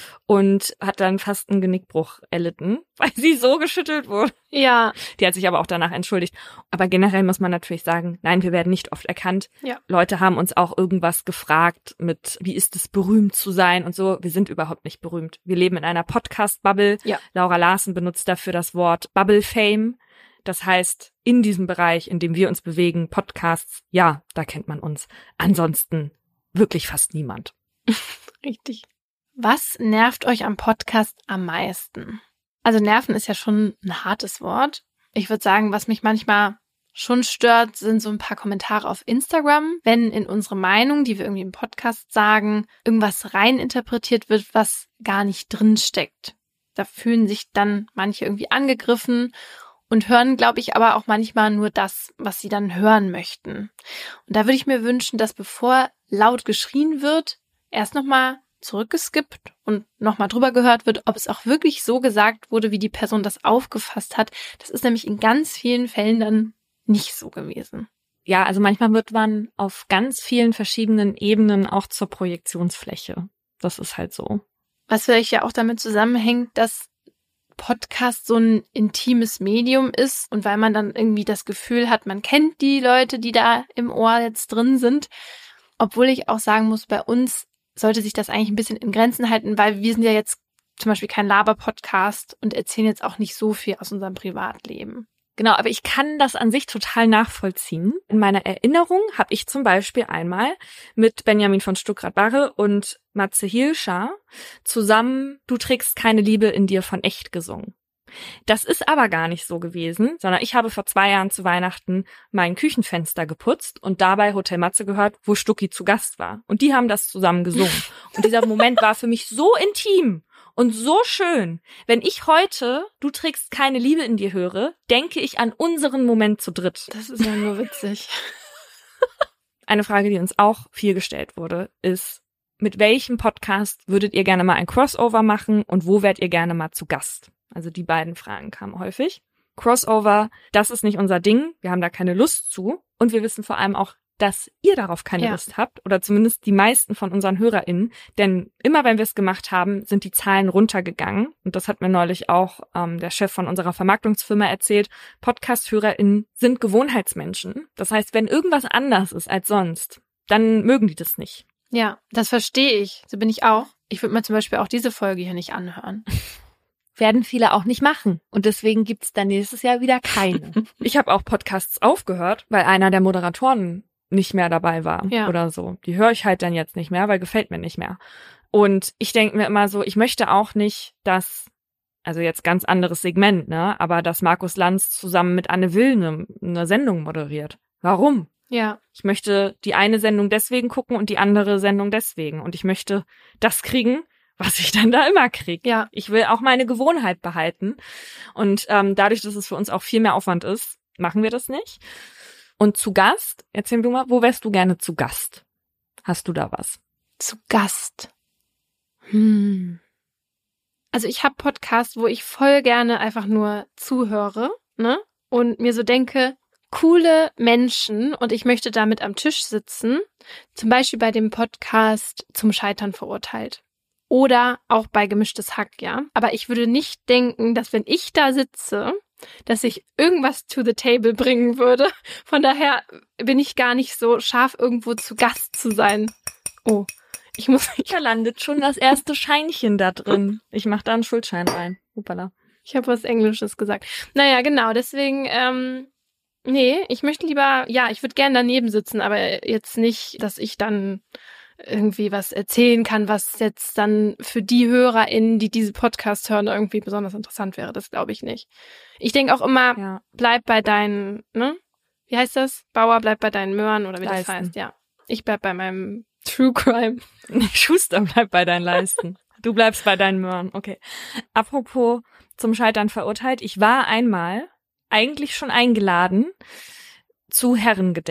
und hat dann fast einen Genickbruch erlitten, weil sie so geschüttelt wurde. Ja. Die hat sich aber auch danach entschuldigt. Aber generell muss man natürlich sagen, nein, wir werden nicht oft erkannt. Ja. Leute haben uns auch irgendwas gefragt mit, wie ist es, berühmt zu sein und so. Wir sind überhaupt nicht berühmt. Wir leben in einer Podcast-Bubble. Ja. Laura Larsen benutzt dafür das Wort Bubble-Fame. Das heißt, in diesem Bereich, in dem wir uns bewegen, Podcasts, ja, da kennt man uns. Ansonsten wirklich fast niemand. Richtig. Was nervt euch am Podcast am meisten? Also nerven ist ja schon ein hartes Wort. Ich würde sagen, was mich manchmal schon stört, sind so ein paar Kommentare auf Instagram, wenn in unsere Meinung, die wir irgendwie im Podcast sagen, irgendwas reininterpretiert wird, was gar nicht drin steckt. Da fühlen sich dann manche irgendwie angegriffen und hören, glaube ich, aber auch manchmal nur das, was sie dann hören möchten. Und da würde ich mir wünschen, dass bevor laut geschrien wird, erst nochmal zurückgeskippt und nochmal drüber gehört wird, ob es auch wirklich so gesagt wurde, wie die Person das aufgefasst hat. Das ist nämlich in ganz vielen Fällen dann nicht so gewesen. Ja, also manchmal wird man auf ganz vielen verschiedenen Ebenen auch zur Projektionsfläche. Das ist halt so. Was vielleicht ja auch damit zusammenhängt, dass Podcast so ein intimes Medium ist und weil man dann irgendwie das Gefühl hat, man kennt die Leute, die da im Ohr jetzt drin sind. Obwohl ich auch sagen muss, bei uns sollte sich das eigentlich ein bisschen in Grenzen halten, weil wir sind ja jetzt zum Beispiel kein Laber-Podcast und erzählen jetzt auch nicht so viel aus unserem Privatleben. Genau, aber ich kann das an sich total nachvollziehen. In meiner Erinnerung habe ich zum Beispiel einmal mit Benjamin von Stuckrad-Barre und Matze Hilscher zusammen Du trägst keine Liebe in dir von echt gesungen. Das ist aber gar nicht so gewesen, sondern ich habe vor zwei Jahren zu Weihnachten mein Küchenfenster geputzt und dabei Hotel Matze gehört, wo Stucki zu Gast war. Und die haben das zusammen gesungen. Und dieser Moment war für mich so intim und so schön. Wenn ich heute Du trägst keine Liebe in dir höre, denke ich an unseren Moment zu dritt. Das ist ja nur witzig. Eine Frage, die uns auch viel gestellt wurde, ist, mit welchem Podcast würdet ihr gerne mal ein Crossover machen und wo wärt ihr gerne mal zu Gast? Also die beiden Fragen kamen häufig. Crossover, das ist nicht unser Ding. Wir haben da keine Lust zu. Und wir wissen vor allem auch, dass ihr darauf keine ja. Lust habt. Oder zumindest die meisten von unseren HörerInnen. Denn immer wenn wir es gemacht haben, sind die Zahlen runtergegangen. Und das hat mir neulich auch ähm, der Chef von unserer Vermarktungsfirma erzählt. Podcast-HörerInnen sind Gewohnheitsmenschen. Das heißt, wenn irgendwas anders ist als sonst, dann mögen die das nicht. Ja, das verstehe ich. So bin ich auch. Ich würde mir zum Beispiel auch diese Folge hier nicht anhören. Werden viele auch nicht machen. Und deswegen gibt's dann nächstes Jahr wieder keine. Ich habe auch Podcasts aufgehört, weil einer der Moderatoren nicht mehr dabei war ja. oder so. Die höre ich halt dann jetzt nicht mehr, weil gefällt mir nicht mehr. Und ich denke mir immer so, ich möchte auch nicht, dass, also jetzt ganz anderes Segment, ne, aber dass Markus Lanz zusammen mit Anne Will eine, eine Sendung moderiert. Warum? Ja. Ich möchte die eine Sendung deswegen gucken und die andere Sendung deswegen. Und ich möchte das kriegen, was ich dann da immer kriege. Ja. Ich will auch meine Gewohnheit behalten. Und ähm, dadurch, dass es für uns auch viel mehr Aufwand ist, machen wir das nicht. Und zu Gast, erzähl du mal, wo wärst du gerne zu Gast? Hast du da was? Zu Gast? Hm. Also ich habe Podcasts, wo ich voll gerne einfach nur zuhöre, ne? Und mir so denke, coole Menschen und ich möchte damit am Tisch sitzen. Zum Beispiel bei dem Podcast Zum Scheitern verurteilt. Oder auch bei Gemischtes Hack, ja. Aber ich würde nicht denken, dass wenn ich da sitze, dass ich irgendwas to the table bringen würde. Von daher bin ich gar nicht so scharf, irgendwo zu Gast zu sein. Oh, ich muss... Da landet schon das erste Scheinchen da drin. Ich mache da einen Schuldschein rein. Hoppala. Ich habe was Englisches gesagt. Naja, genau, deswegen... ähm Nee, ich möchte lieber... Ja, ich würde gerne daneben sitzen, aber jetzt nicht, dass ich dann... irgendwie was erzählen kann, was jetzt dann für die HörerInnen, die diese Podcast hören, irgendwie besonders interessant wäre. Das glaube ich nicht. Ich denke auch immer, Ja. bleib bei deinen, ne? Wie heißt das? Bauer, bleib bei deinen Möhren oder wie Leisten. das heißt, ja. Ich bleib bei meinem True Crime. Schuster, bleib bei deinen Leisten. Du bleibst bei deinen Möhren, okay. Apropos Zum Scheitern verurteilt. Ich war einmal eigentlich schon eingeladen zu Herrengedeck.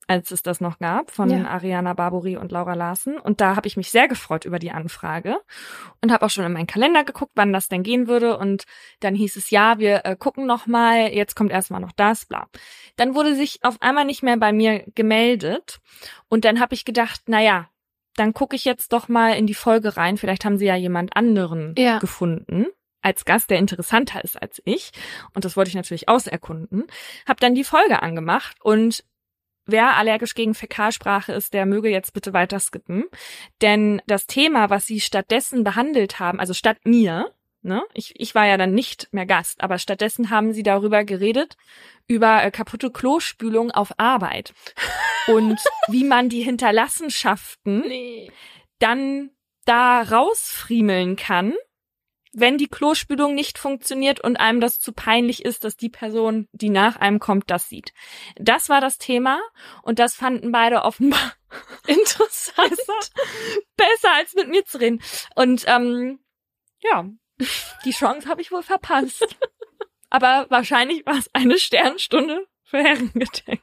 als es das noch gab, von Ja. Ariana Barbori und Laura Larsen. Und da habe ich mich sehr gefreut über die Anfrage und habe auch schon in meinen Kalender geguckt, wann das denn gehen würde. Und dann hieß es, ja, wir äh, gucken noch mal, jetzt kommt erstmal noch das, bla. Dann wurde sich auf einmal nicht mehr bei mir gemeldet. Und dann habe ich gedacht, na ja, dann gucke ich jetzt doch mal in die Folge rein. Vielleicht haben sie ja jemand anderen Ja. gefunden als Gast, der interessanter ist als ich. Und das wollte ich natürlich auserkunden. Hab dann die Folge angemacht und wer allergisch gegen Fäkalsprache ist, der möge jetzt bitte weiter skippen. Denn das Thema, was sie stattdessen behandelt haben, also statt mir, ne, ich, ich war ja dann nicht mehr Gast, aber stattdessen haben sie darüber geredet, über äh, kaputte Klospülung auf Arbeit. Und wie man die Hinterlassenschaften Nee. dann da rausfriemeln kann, wenn die Klospülung nicht funktioniert und einem das zu peinlich ist, dass die Person, die nach einem kommt, das sieht. Das war das Thema und das fanden beide offenbar Interessant. besser, besser als mit mir zu reden. Und ähm, ja, die Chance habe ich wohl verpasst. Aber wahrscheinlich war es eine Sternstunde für Herrengedeck.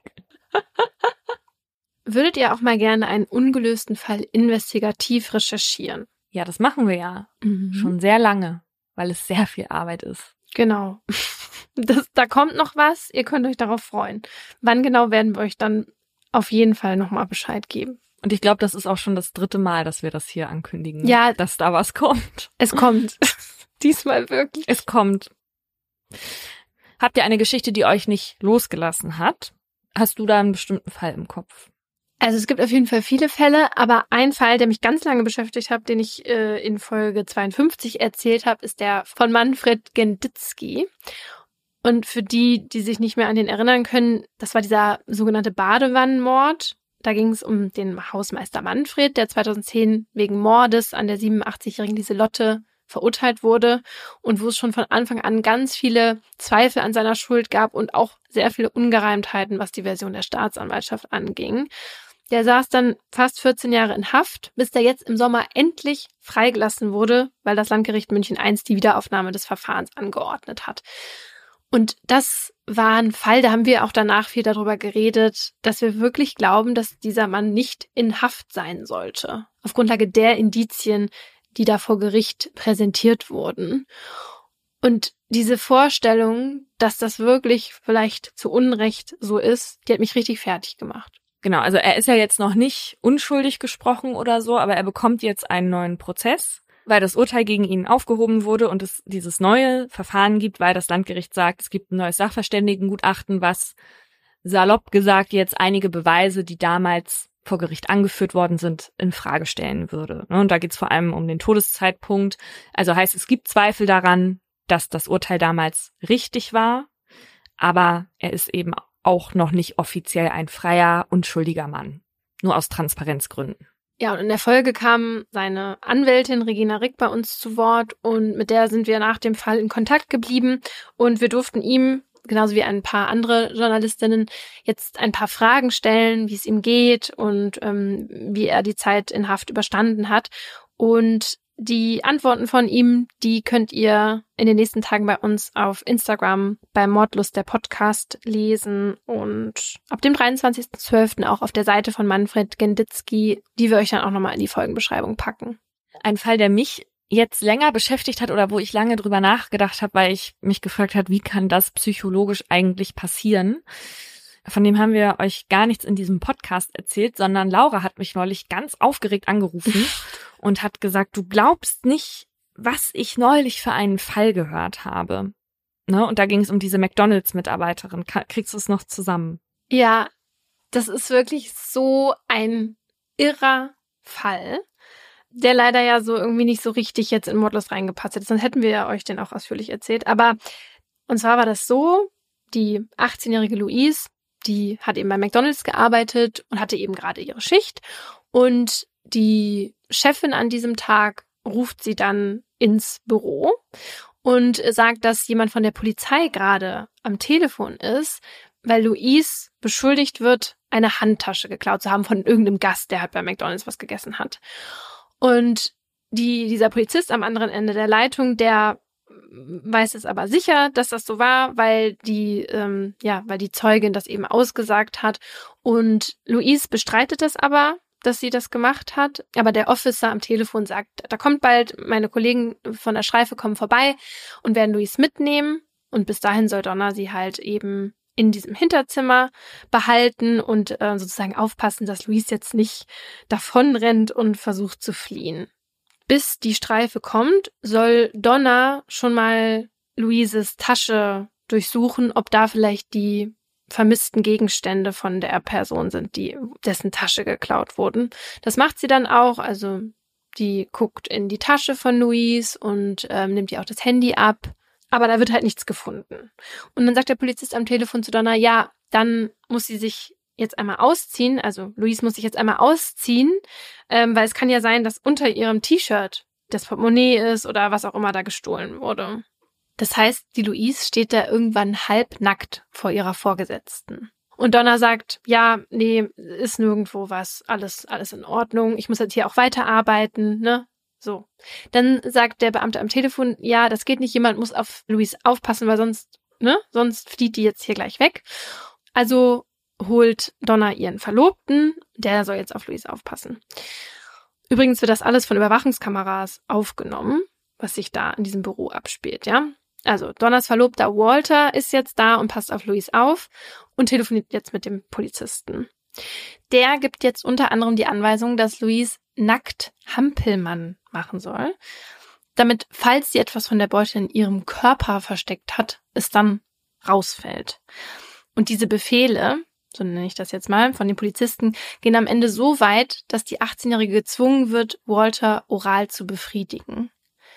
Würdet ihr auch mal gerne einen ungelösten Fall investigativ recherchieren? Ja, das machen wir ja Mhm. schon sehr lange, weil es sehr viel Arbeit ist. Genau. Das, da kommt noch was, ihr könnt euch darauf freuen. Wann genau werden wir euch dann auf jeden Fall nochmal Bescheid geben. Und ich glaube, das ist auch schon das dritte Mal, dass wir das hier ankündigen, Ja. dass da was kommt. Es kommt. Diesmal wirklich. Es kommt. Habt ihr eine Geschichte, die euch nicht losgelassen hat? Hast du da einen bestimmten Fall im Kopf? Also es gibt auf jeden Fall viele Fälle, aber ein Fall, der mich ganz lange beschäftigt hat, den ich äh, in Folge zweiundfünfzig erzählt habe, ist der von Manfred Genditzky. Und für die, die sich nicht mehr an den erinnern können, das war dieser sogenannte Badewannenmord. Da ging es um den Hausmeister Manfred, der zweitausendzehn wegen Mordes an der siebenundachtzigjährigen Lieselotte verurteilt wurde und wo es schon von Anfang an ganz viele Zweifel an seiner Schuld gab und auch sehr viele Ungereimtheiten, was die Version der Staatsanwaltschaft anging. Der saß dann fast vierzehn Jahre in Haft, bis der jetzt im Sommer endlich freigelassen wurde, weil das Landgericht München eins die Wiederaufnahme des Verfahrens angeordnet hat. Und das war ein Fall, da haben wir auch danach viel darüber geredet, dass wir wirklich glauben, dass dieser Mann nicht in Haft sein sollte, auf Grundlage der Indizien, die da vor Gericht präsentiert wurden. Und diese Vorstellung, dass das wirklich vielleicht zu Unrecht so ist, die hat mich richtig fertig gemacht. Genau, also er ist ja jetzt noch nicht unschuldig gesprochen oder so, aber er bekommt jetzt einen neuen Prozess, weil das Urteil gegen ihn aufgehoben wurde und es dieses neue Verfahren gibt, weil das Landgericht sagt, es gibt ein neues Sachverständigengutachten, was salopp gesagt jetzt einige Beweise, die damals vor Gericht angeführt worden sind, in Frage stellen würde. Und da geht es vor allem um den Todeszeitpunkt. Also heißt, es gibt Zweifel daran, dass das Urteil damals richtig war, aber er ist eben auch noch nicht offiziell ein freier, unschuldiger Mann. Nur aus Transparenzgründen. Ja, und in der Folge kam seine Anwältin Regina Rick bei uns zu Wort und mit der sind wir nach dem Fall in Kontakt geblieben und wir durften ihm, genauso wie ein paar andere Journalistinnen, jetzt ein paar Fragen stellen, wie es ihm geht und ähm, wie er die Zeit in Haft überstanden hat. Und die Antworten von ihm, die könnt ihr in den nächsten Tagen bei uns auf Instagram bei Mordlust der Podcast lesen und ab dem dreiundzwanzigsten zwölften auch auf der Seite von Manfred Genditzky, die wir euch dann auch nochmal in die Folgenbeschreibung packen. Ein Fall, der mich jetzt länger beschäftigt hat oder wo ich lange drüber nachgedacht habe, weil ich mich gefragt habe, wie kann das psychologisch eigentlich passieren? Von dem haben wir euch gar nichts in diesem Podcast erzählt, sondern Laura hat mich neulich ganz aufgeregt angerufen und hat gesagt, du glaubst nicht, was ich neulich für einen Fall gehört habe. Ne? Und da ging es um diese McDonald's-Mitarbeiterin. Kriegst du es noch zusammen? Ja, das ist wirklich so ein irrer Fall, der leider ja so irgendwie nicht so richtig jetzt in Mordlust reingepasst hat. Sonst hätten wir ja euch den auch ausführlich erzählt. Aber, und zwar war das so, die achtzehnjährige Louise, die hat eben bei McDonald's gearbeitet und hatte eben gerade ihre Schicht. Und die Chefin an diesem Tag ruft sie dann ins Büro und sagt, dass jemand von der Polizei gerade am Telefon ist, weil Louise beschuldigt wird, eine Handtasche geklaut zu haben von irgendeinem Gast, der halt bei McDonald's was gegessen hat. Und die, dieser Polizist am anderen Ende der Leitung, der weiß es aber sicher, dass das so war, weil die, ähm, ja, weil die Zeugin das eben ausgesagt hat. Und Louise bestreitet das aber, dass sie das gemacht hat. Aber der Officer am Telefon sagt, da kommt bald, meine Kollegen von der Streife kommen vorbei und werden Louise mitnehmen. Und bis dahin soll Donna sie halt eben in diesem Hinterzimmer behalten und äh, sozusagen aufpassen, dass Louise jetzt nicht davonrennt und versucht zu fliehen. Bis die Streife kommt, soll Donna schon mal Louises Tasche durchsuchen, ob da vielleicht die vermissten Gegenstände von der Person sind, die dessen Tasche geklaut wurden. Das macht sie dann auch, also die guckt in die Tasche von Louise und ähm, nimmt ihr auch das Handy ab, aber da wird halt nichts gefunden. Und dann sagt der Polizist am Telefon zu Donna, ja, dann muss sie sich jetzt einmal ausziehen, also Louise muss sich jetzt einmal ausziehen, ähm, weil es kann ja sein, dass unter ihrem T-Shirt das Portemonnaie ist oder was auch immer da gestohlen wurde. Das heißt, die Louise steht da irgendwann halbnackt vor ihrer Vorgesetzten. Und Donna sagt, ja, nee, ist nirgendwo was, alles, alles in Ordnung, ich muss jetzt hier auch weiterarbeiten, ne? So. Dann sagt der Beamte am Telefon, ja, das geht nicht, jemand muss auf Louise aufpassen, weil sonst, ne, sonst flieht die jetzt hier gleich weg. Also holt Donna ihren Verlobten, der soll jetzt auf Louise aufpassen. Übrigens wird das alles von Überwachungskameras aufgenommen, was sich da in diesem Büro abspielt, ja. Also Donnas Verlobter Walter ist jetzt da und passt auf Louise auf und telefoniert jetzt mit dem Polizisten. Der gibt jetzt unter anderem die Anweisung, dass Louise nackt Hampelmann machen soll, damit, falls sie etwas von der Beute in ihrem Körper versteckt hat, es dann rausfällt. Und diese Befehle, so nenne ich das jetzt mal, von den Polizisten, gehen am Ende so weit, dass die achtzehnjährige gezwungen wird, Walter oral zu befriedigen.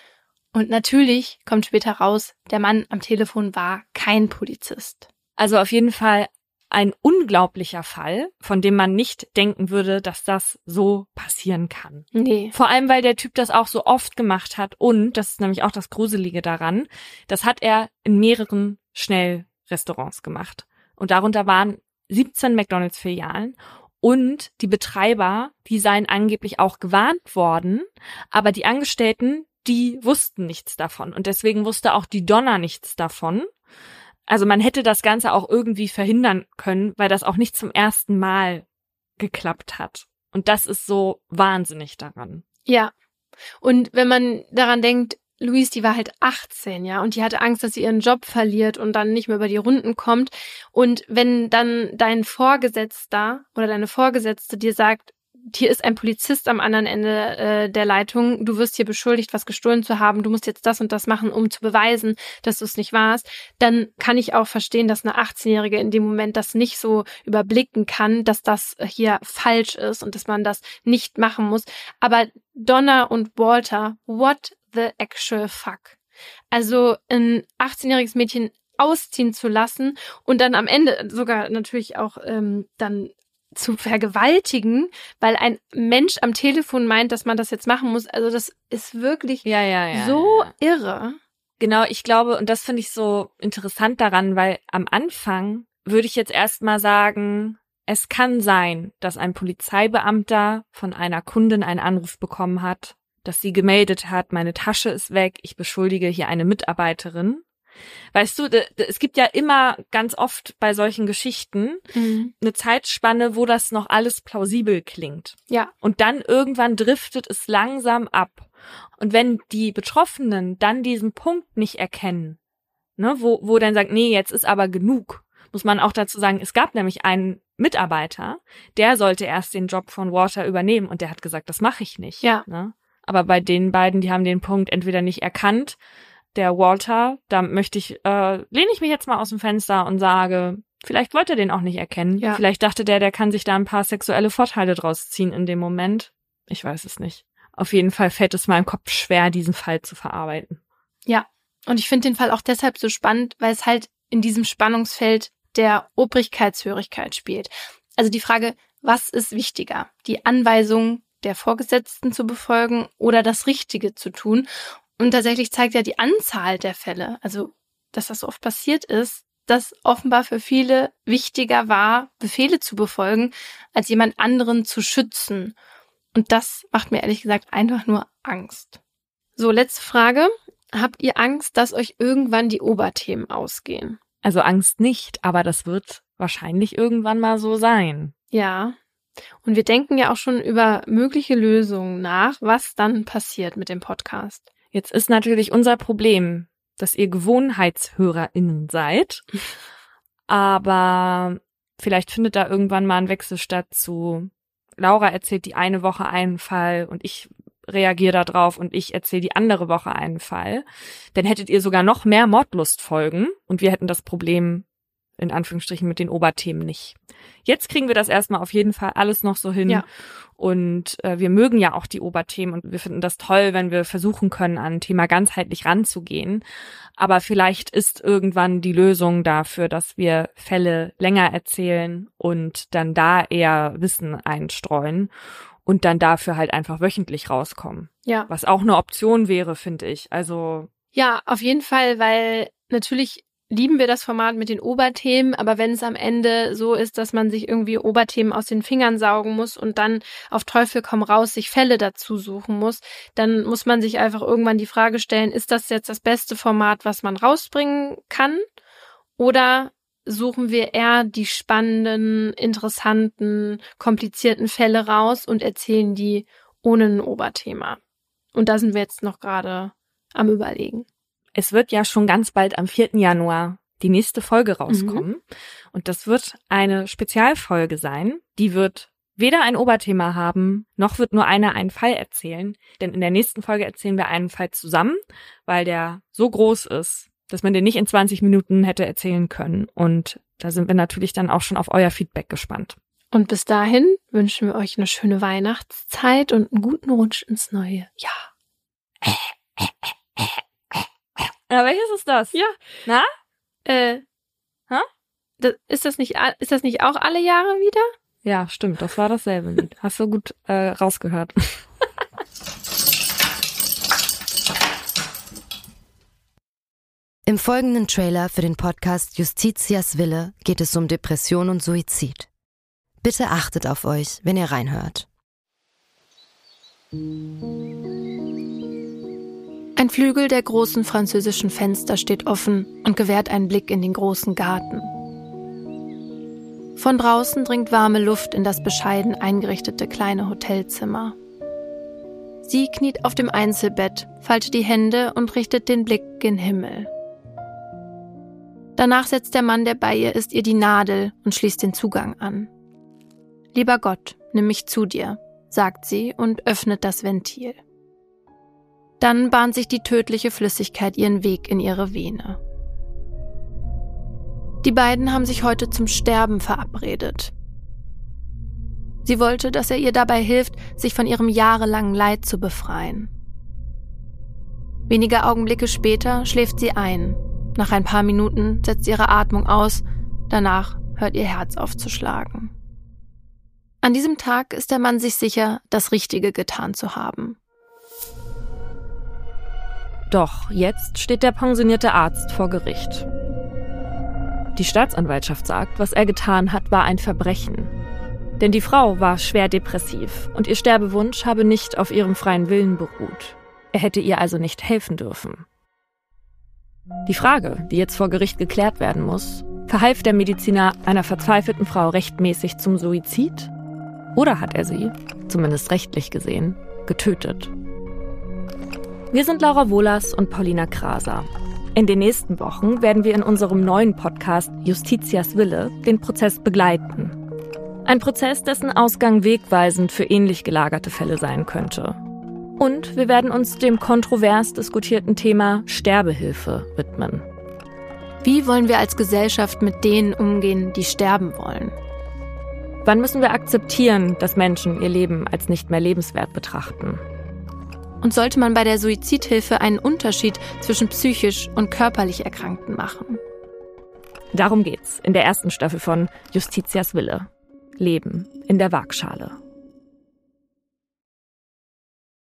Und natürlich kommt später raus, der Mann am Telefon war kein Polizist. Also auf jeden Fall ein unglaublicher Fall, von dem man nicht denken würde, dass das so passieren kann. Nee. Vor allem, weil der Typ das auch so oft gemacht hat und, das ist nämlich auch das Gruselige daran, das hat er in mehreren Schnellrestaurants gemacht. Und darunter waren siebzehn McDonald's-Filialen und die Betreiber, die seien angeblich auch gewarnt worden, aber die Angestellten, die wussten nichts davon und deswegen wusste auch die Donna nichts davon. Also man hätte das Ganze auch irgendwie verhindern können, weil das auch nicht zum ersten Mal geklappt hat. Und das ist so wahnsinnig daran. Ja. Und wenn man daran denkt, Louise, die war halt achtzehn, ja, und die hatte Angst, dass sie ihren Job verliert und dann nicht mehr über die Runden kommt. Und wenn dann dein Vorgesetzter oder deine Vorgesetzte dir sagt, hier ist ein Polizist am anderen Ende äh, der Leitung, du wirst hier beschuldigt, was gestohlen zu haben, du musst jetzt das und das machen, um zu beweisen, dass du es nicht warst, dann kann ich auch verstehen, dass eine achtzehnjährige in dem Moment das nicht so überblicken kann, dass das hier falsch ist und dass man das nicht machen muss. Aber Donna und Walter, what the actual fuck? Also ein achtzehnjähriges Mädchen ausziehen zu lassen und dann am Ende sogar natürlich auch ähm, dann zu vergewaltigen, weil ein Mensch am Telefon meint, dass man das jetzt machen muss. Also das ist wirklich ja, ja, ja, so ja. irre. Genau, ich glaube, und das finde ich so interessant daran, weil am Anfang würde ich jetzt erstmal sagen, es kann sein, dass ein Polizeibeamter von einer Kundin einen Anruf bekommen hat, dass sie gemeldet hat, meine Tasche ist weg, ich beschuldige hier eine Mitarbeiterin. Weißt du, es gibt ja immer ganz oft bei solchen Geschichten mhm. eine Zeitspanne, wo das noch alles plausibel klingt. Ja. Und dann irgendwann driftet es langsam ab. Und wenn die Betroffenen dann diesen Punkt nicht erkennen, ne, wo, wo dann sagt, nee, jetzt ist aber genug, muss man auch dazu sagen, es gab nämlich einen Mitarbeiter, der sollte erst den Job von Walter übernehmen und der hat gesagt, das mache ich nicht. Ja. Ne? Aber bei den beiden, die haben den Punkt entweder nicht erkannt. Der Walter, da möchte ich, äh, lehne ich mich jetzt mal aus dem Fenster und sage, vielleicht wollte er den auch nicht erkennen. Ja. Vielleicht dachte der, der kann sich da ein paar sexuelle Vorteile draus ziehen in dem Moment. Ich weiß es nicht. Auf jeden Fall fällt es meinem Kopf schwer, diesen Fall zu verarbeiten. Ja, und ich finde den Fall auch deshalb so spannend, weil es halt in diesem Spannungsfeld der Obrigkeitshörigkeit spielt. Also die Frage, was ist wichtiger? Die Anweisung der Vorgesetzten zu befolgen oder das Richtige zu tun? Und tatsächlich zeigt ja die Anzahl der Fälle, also dass das so oft passiert ist, dass offenbar für viele wichtiger war, Befehle zu befolgen, als jemand anderen zu schützen. Und das macht mir ehrlich gesagt einfach nur Angst. So, letzte Frage. Habt ihr Angst, dass euch irgendwann die Oberthemen ausgehen? Also Angst nicht, aber das wird wahrscheinlich irgendwann mal so sein. Ja. Und wir denken ja auch schon über mögliche Lösungen nach, was dann passiert mit dem Podcast. Jetzt ist natürlich unser Problem, dass ihr GewohnheitshörerInnen seid. Aber vielleicht findet da irgendwann mal ein Wechsel statt zu Laura erzählt die eine Woche einen Fall und ich reagiere da drauf und ich erzähle die andere Woche einen Fall. Dann hättet ihr sogar noch mehr Mordlustfolgen und wir hätten das Problem in Anführungsstrichen mit den Oberthemen nicht. Jetzt kriegen wir das erstmal auf jeden Fall alles noch so hin. Ja. Und äh, wir mögen ja auch die Oberthemen und wir finden das toll, wenn wir versuchen können, an ein Thema ganzheitlich ranzugehen. Aber vielleicht ist irgendwann die Lösung dafür, dass wir Fälle länger erzählen und dann da eher Wissen einstreuen und dann dafür halt einfach wöchentlich rauskommen. Ja. Was auch eine Option wäre, finde ich. Also Ja, auf jeden Fall, weil natürlich lieben wir das Format mit den Oberthemen, aber wenn es am Ende so ist, dass man sich irgendwie Oberthemen aus den Fingern saugen muss und dann auf Teufel komm raus sich Fälle dazu suchen muss, dann muss man sich einfach irgendwann die Frage stellen, ist das jetzt das beste Format, was man rausbringen kann? Oder suchen wir eher die spannenden, interessanten, komplizierten Fälle raus und erzählen die ohne ein Oberthema? Und da sind wir jetzt noch gerade am Überlegen. Es wird ja schon ganz bald am vierten Januar die nächste Folge rauskommen. Mhm. Und das wird eine Spezialfolge sein. Die wird weder ein Oberthema haben, noch wird nur einer einen Fall erzählen. Denn in der nächsten Folge erzählen wir einen Fall zusammen, weil der so groß ist, dass man den nicht in zwanzig Minuten hätte erzählen können. Und da sind wir natürlich dann auch schon auf euer Feedback gespannt. Und bis dahin wünschen wir euch eine schöne Weihnachtszeit und einen guten Rutsch ins neue Jahr. Ja, welches ist das? Ja. Na? Äh. Hä? Das, ist das nicht, ist das nicht auch alle Jahre wieder? Ja, stimmt. Das war dasselbe Lied. Hast du gut äh, rausgehört. Im folgenden Trailer für den Podcast Justitias Wille geht es um Depression und Suizid. Bitte achtet auf euch, wenn ihr reinhört. Ein Flügel der großen französischen Fenster steht offen und gewährt einen Blick in den großen Garten. Von draußen dringt warme Luft in das bescheiden eingerichtete kleine Hotelzimmer. Sie kniet auf dem Einzelbett, faltet die Hände und richtet den Blick gen Himmel. Danach setzt der Mann, der bei ihr ist, ihr die Nadel und schließt den Zugang an. »Lieber Gott, nimm mich zu dir«, sagt sie und öffnet das Ventil. Dann bahnt sich die tödliche Flüssigkeit ihren Weg in ihre Vene. Die beiden haben sich heute zum Sterben verabredet. Sie wollte, dass er ihr dabei hilft, sich von ihrem jahrelangen Leid zu befreien. Wenige Augenblicke später schläft sie ein. Nach ein paar Minuten setzt ihre Atmung aus, danach hört ihr Herz auf zu schlagen. An diesem Tag ist der Mann sich sicher, das Richtige getan zu haben. Doch jetzt steht der pensionierte Arzt vor Gericht. Die Staatsanwaltschaft sagt, was er getan hat, war ein Verbrechen. Denn die Frau war schwer depressiv und ihr Sterbewunsch habe nicht auf ihrem freien Willen beruht. Er hätte ihr also nicht helfen dürfen. Die Frage, die jetzt vor Gericht geklärt werden muss, verhalf der Mediziner einer verzweifelten Frau rechtmäßig zum Suizid? Oder hat er sie, zumindest rechtlich gesehen, getötet? Wir sind Laura Wohlers und Paulina Kraser. In den nächsten Wochen werden wir in unserem neuen Podcast Justitias Wille den Prozess begleiten. Ein Prozess, dessen Ausgang wegweisend für ähnlich gelagerte Fälle sein könnte. Und wir werden uns dem kontrovers diskutierten Thema Sterbehilfe widmen. Wie wollen wir als Gesellschaft mit denen umgehen, die sterben wollen? Wann müssen wir akzeptieren, dass Menschen ihr Leben als nicht mehr lebenswert betrachten? Und sollte man bei der Suizidhilfe einen Unterschied zwischen psychisch und körperlich Erkrankten machen? Darum geht's in der ersten Staffel von Justitias Wille. Leben in der Waagschale.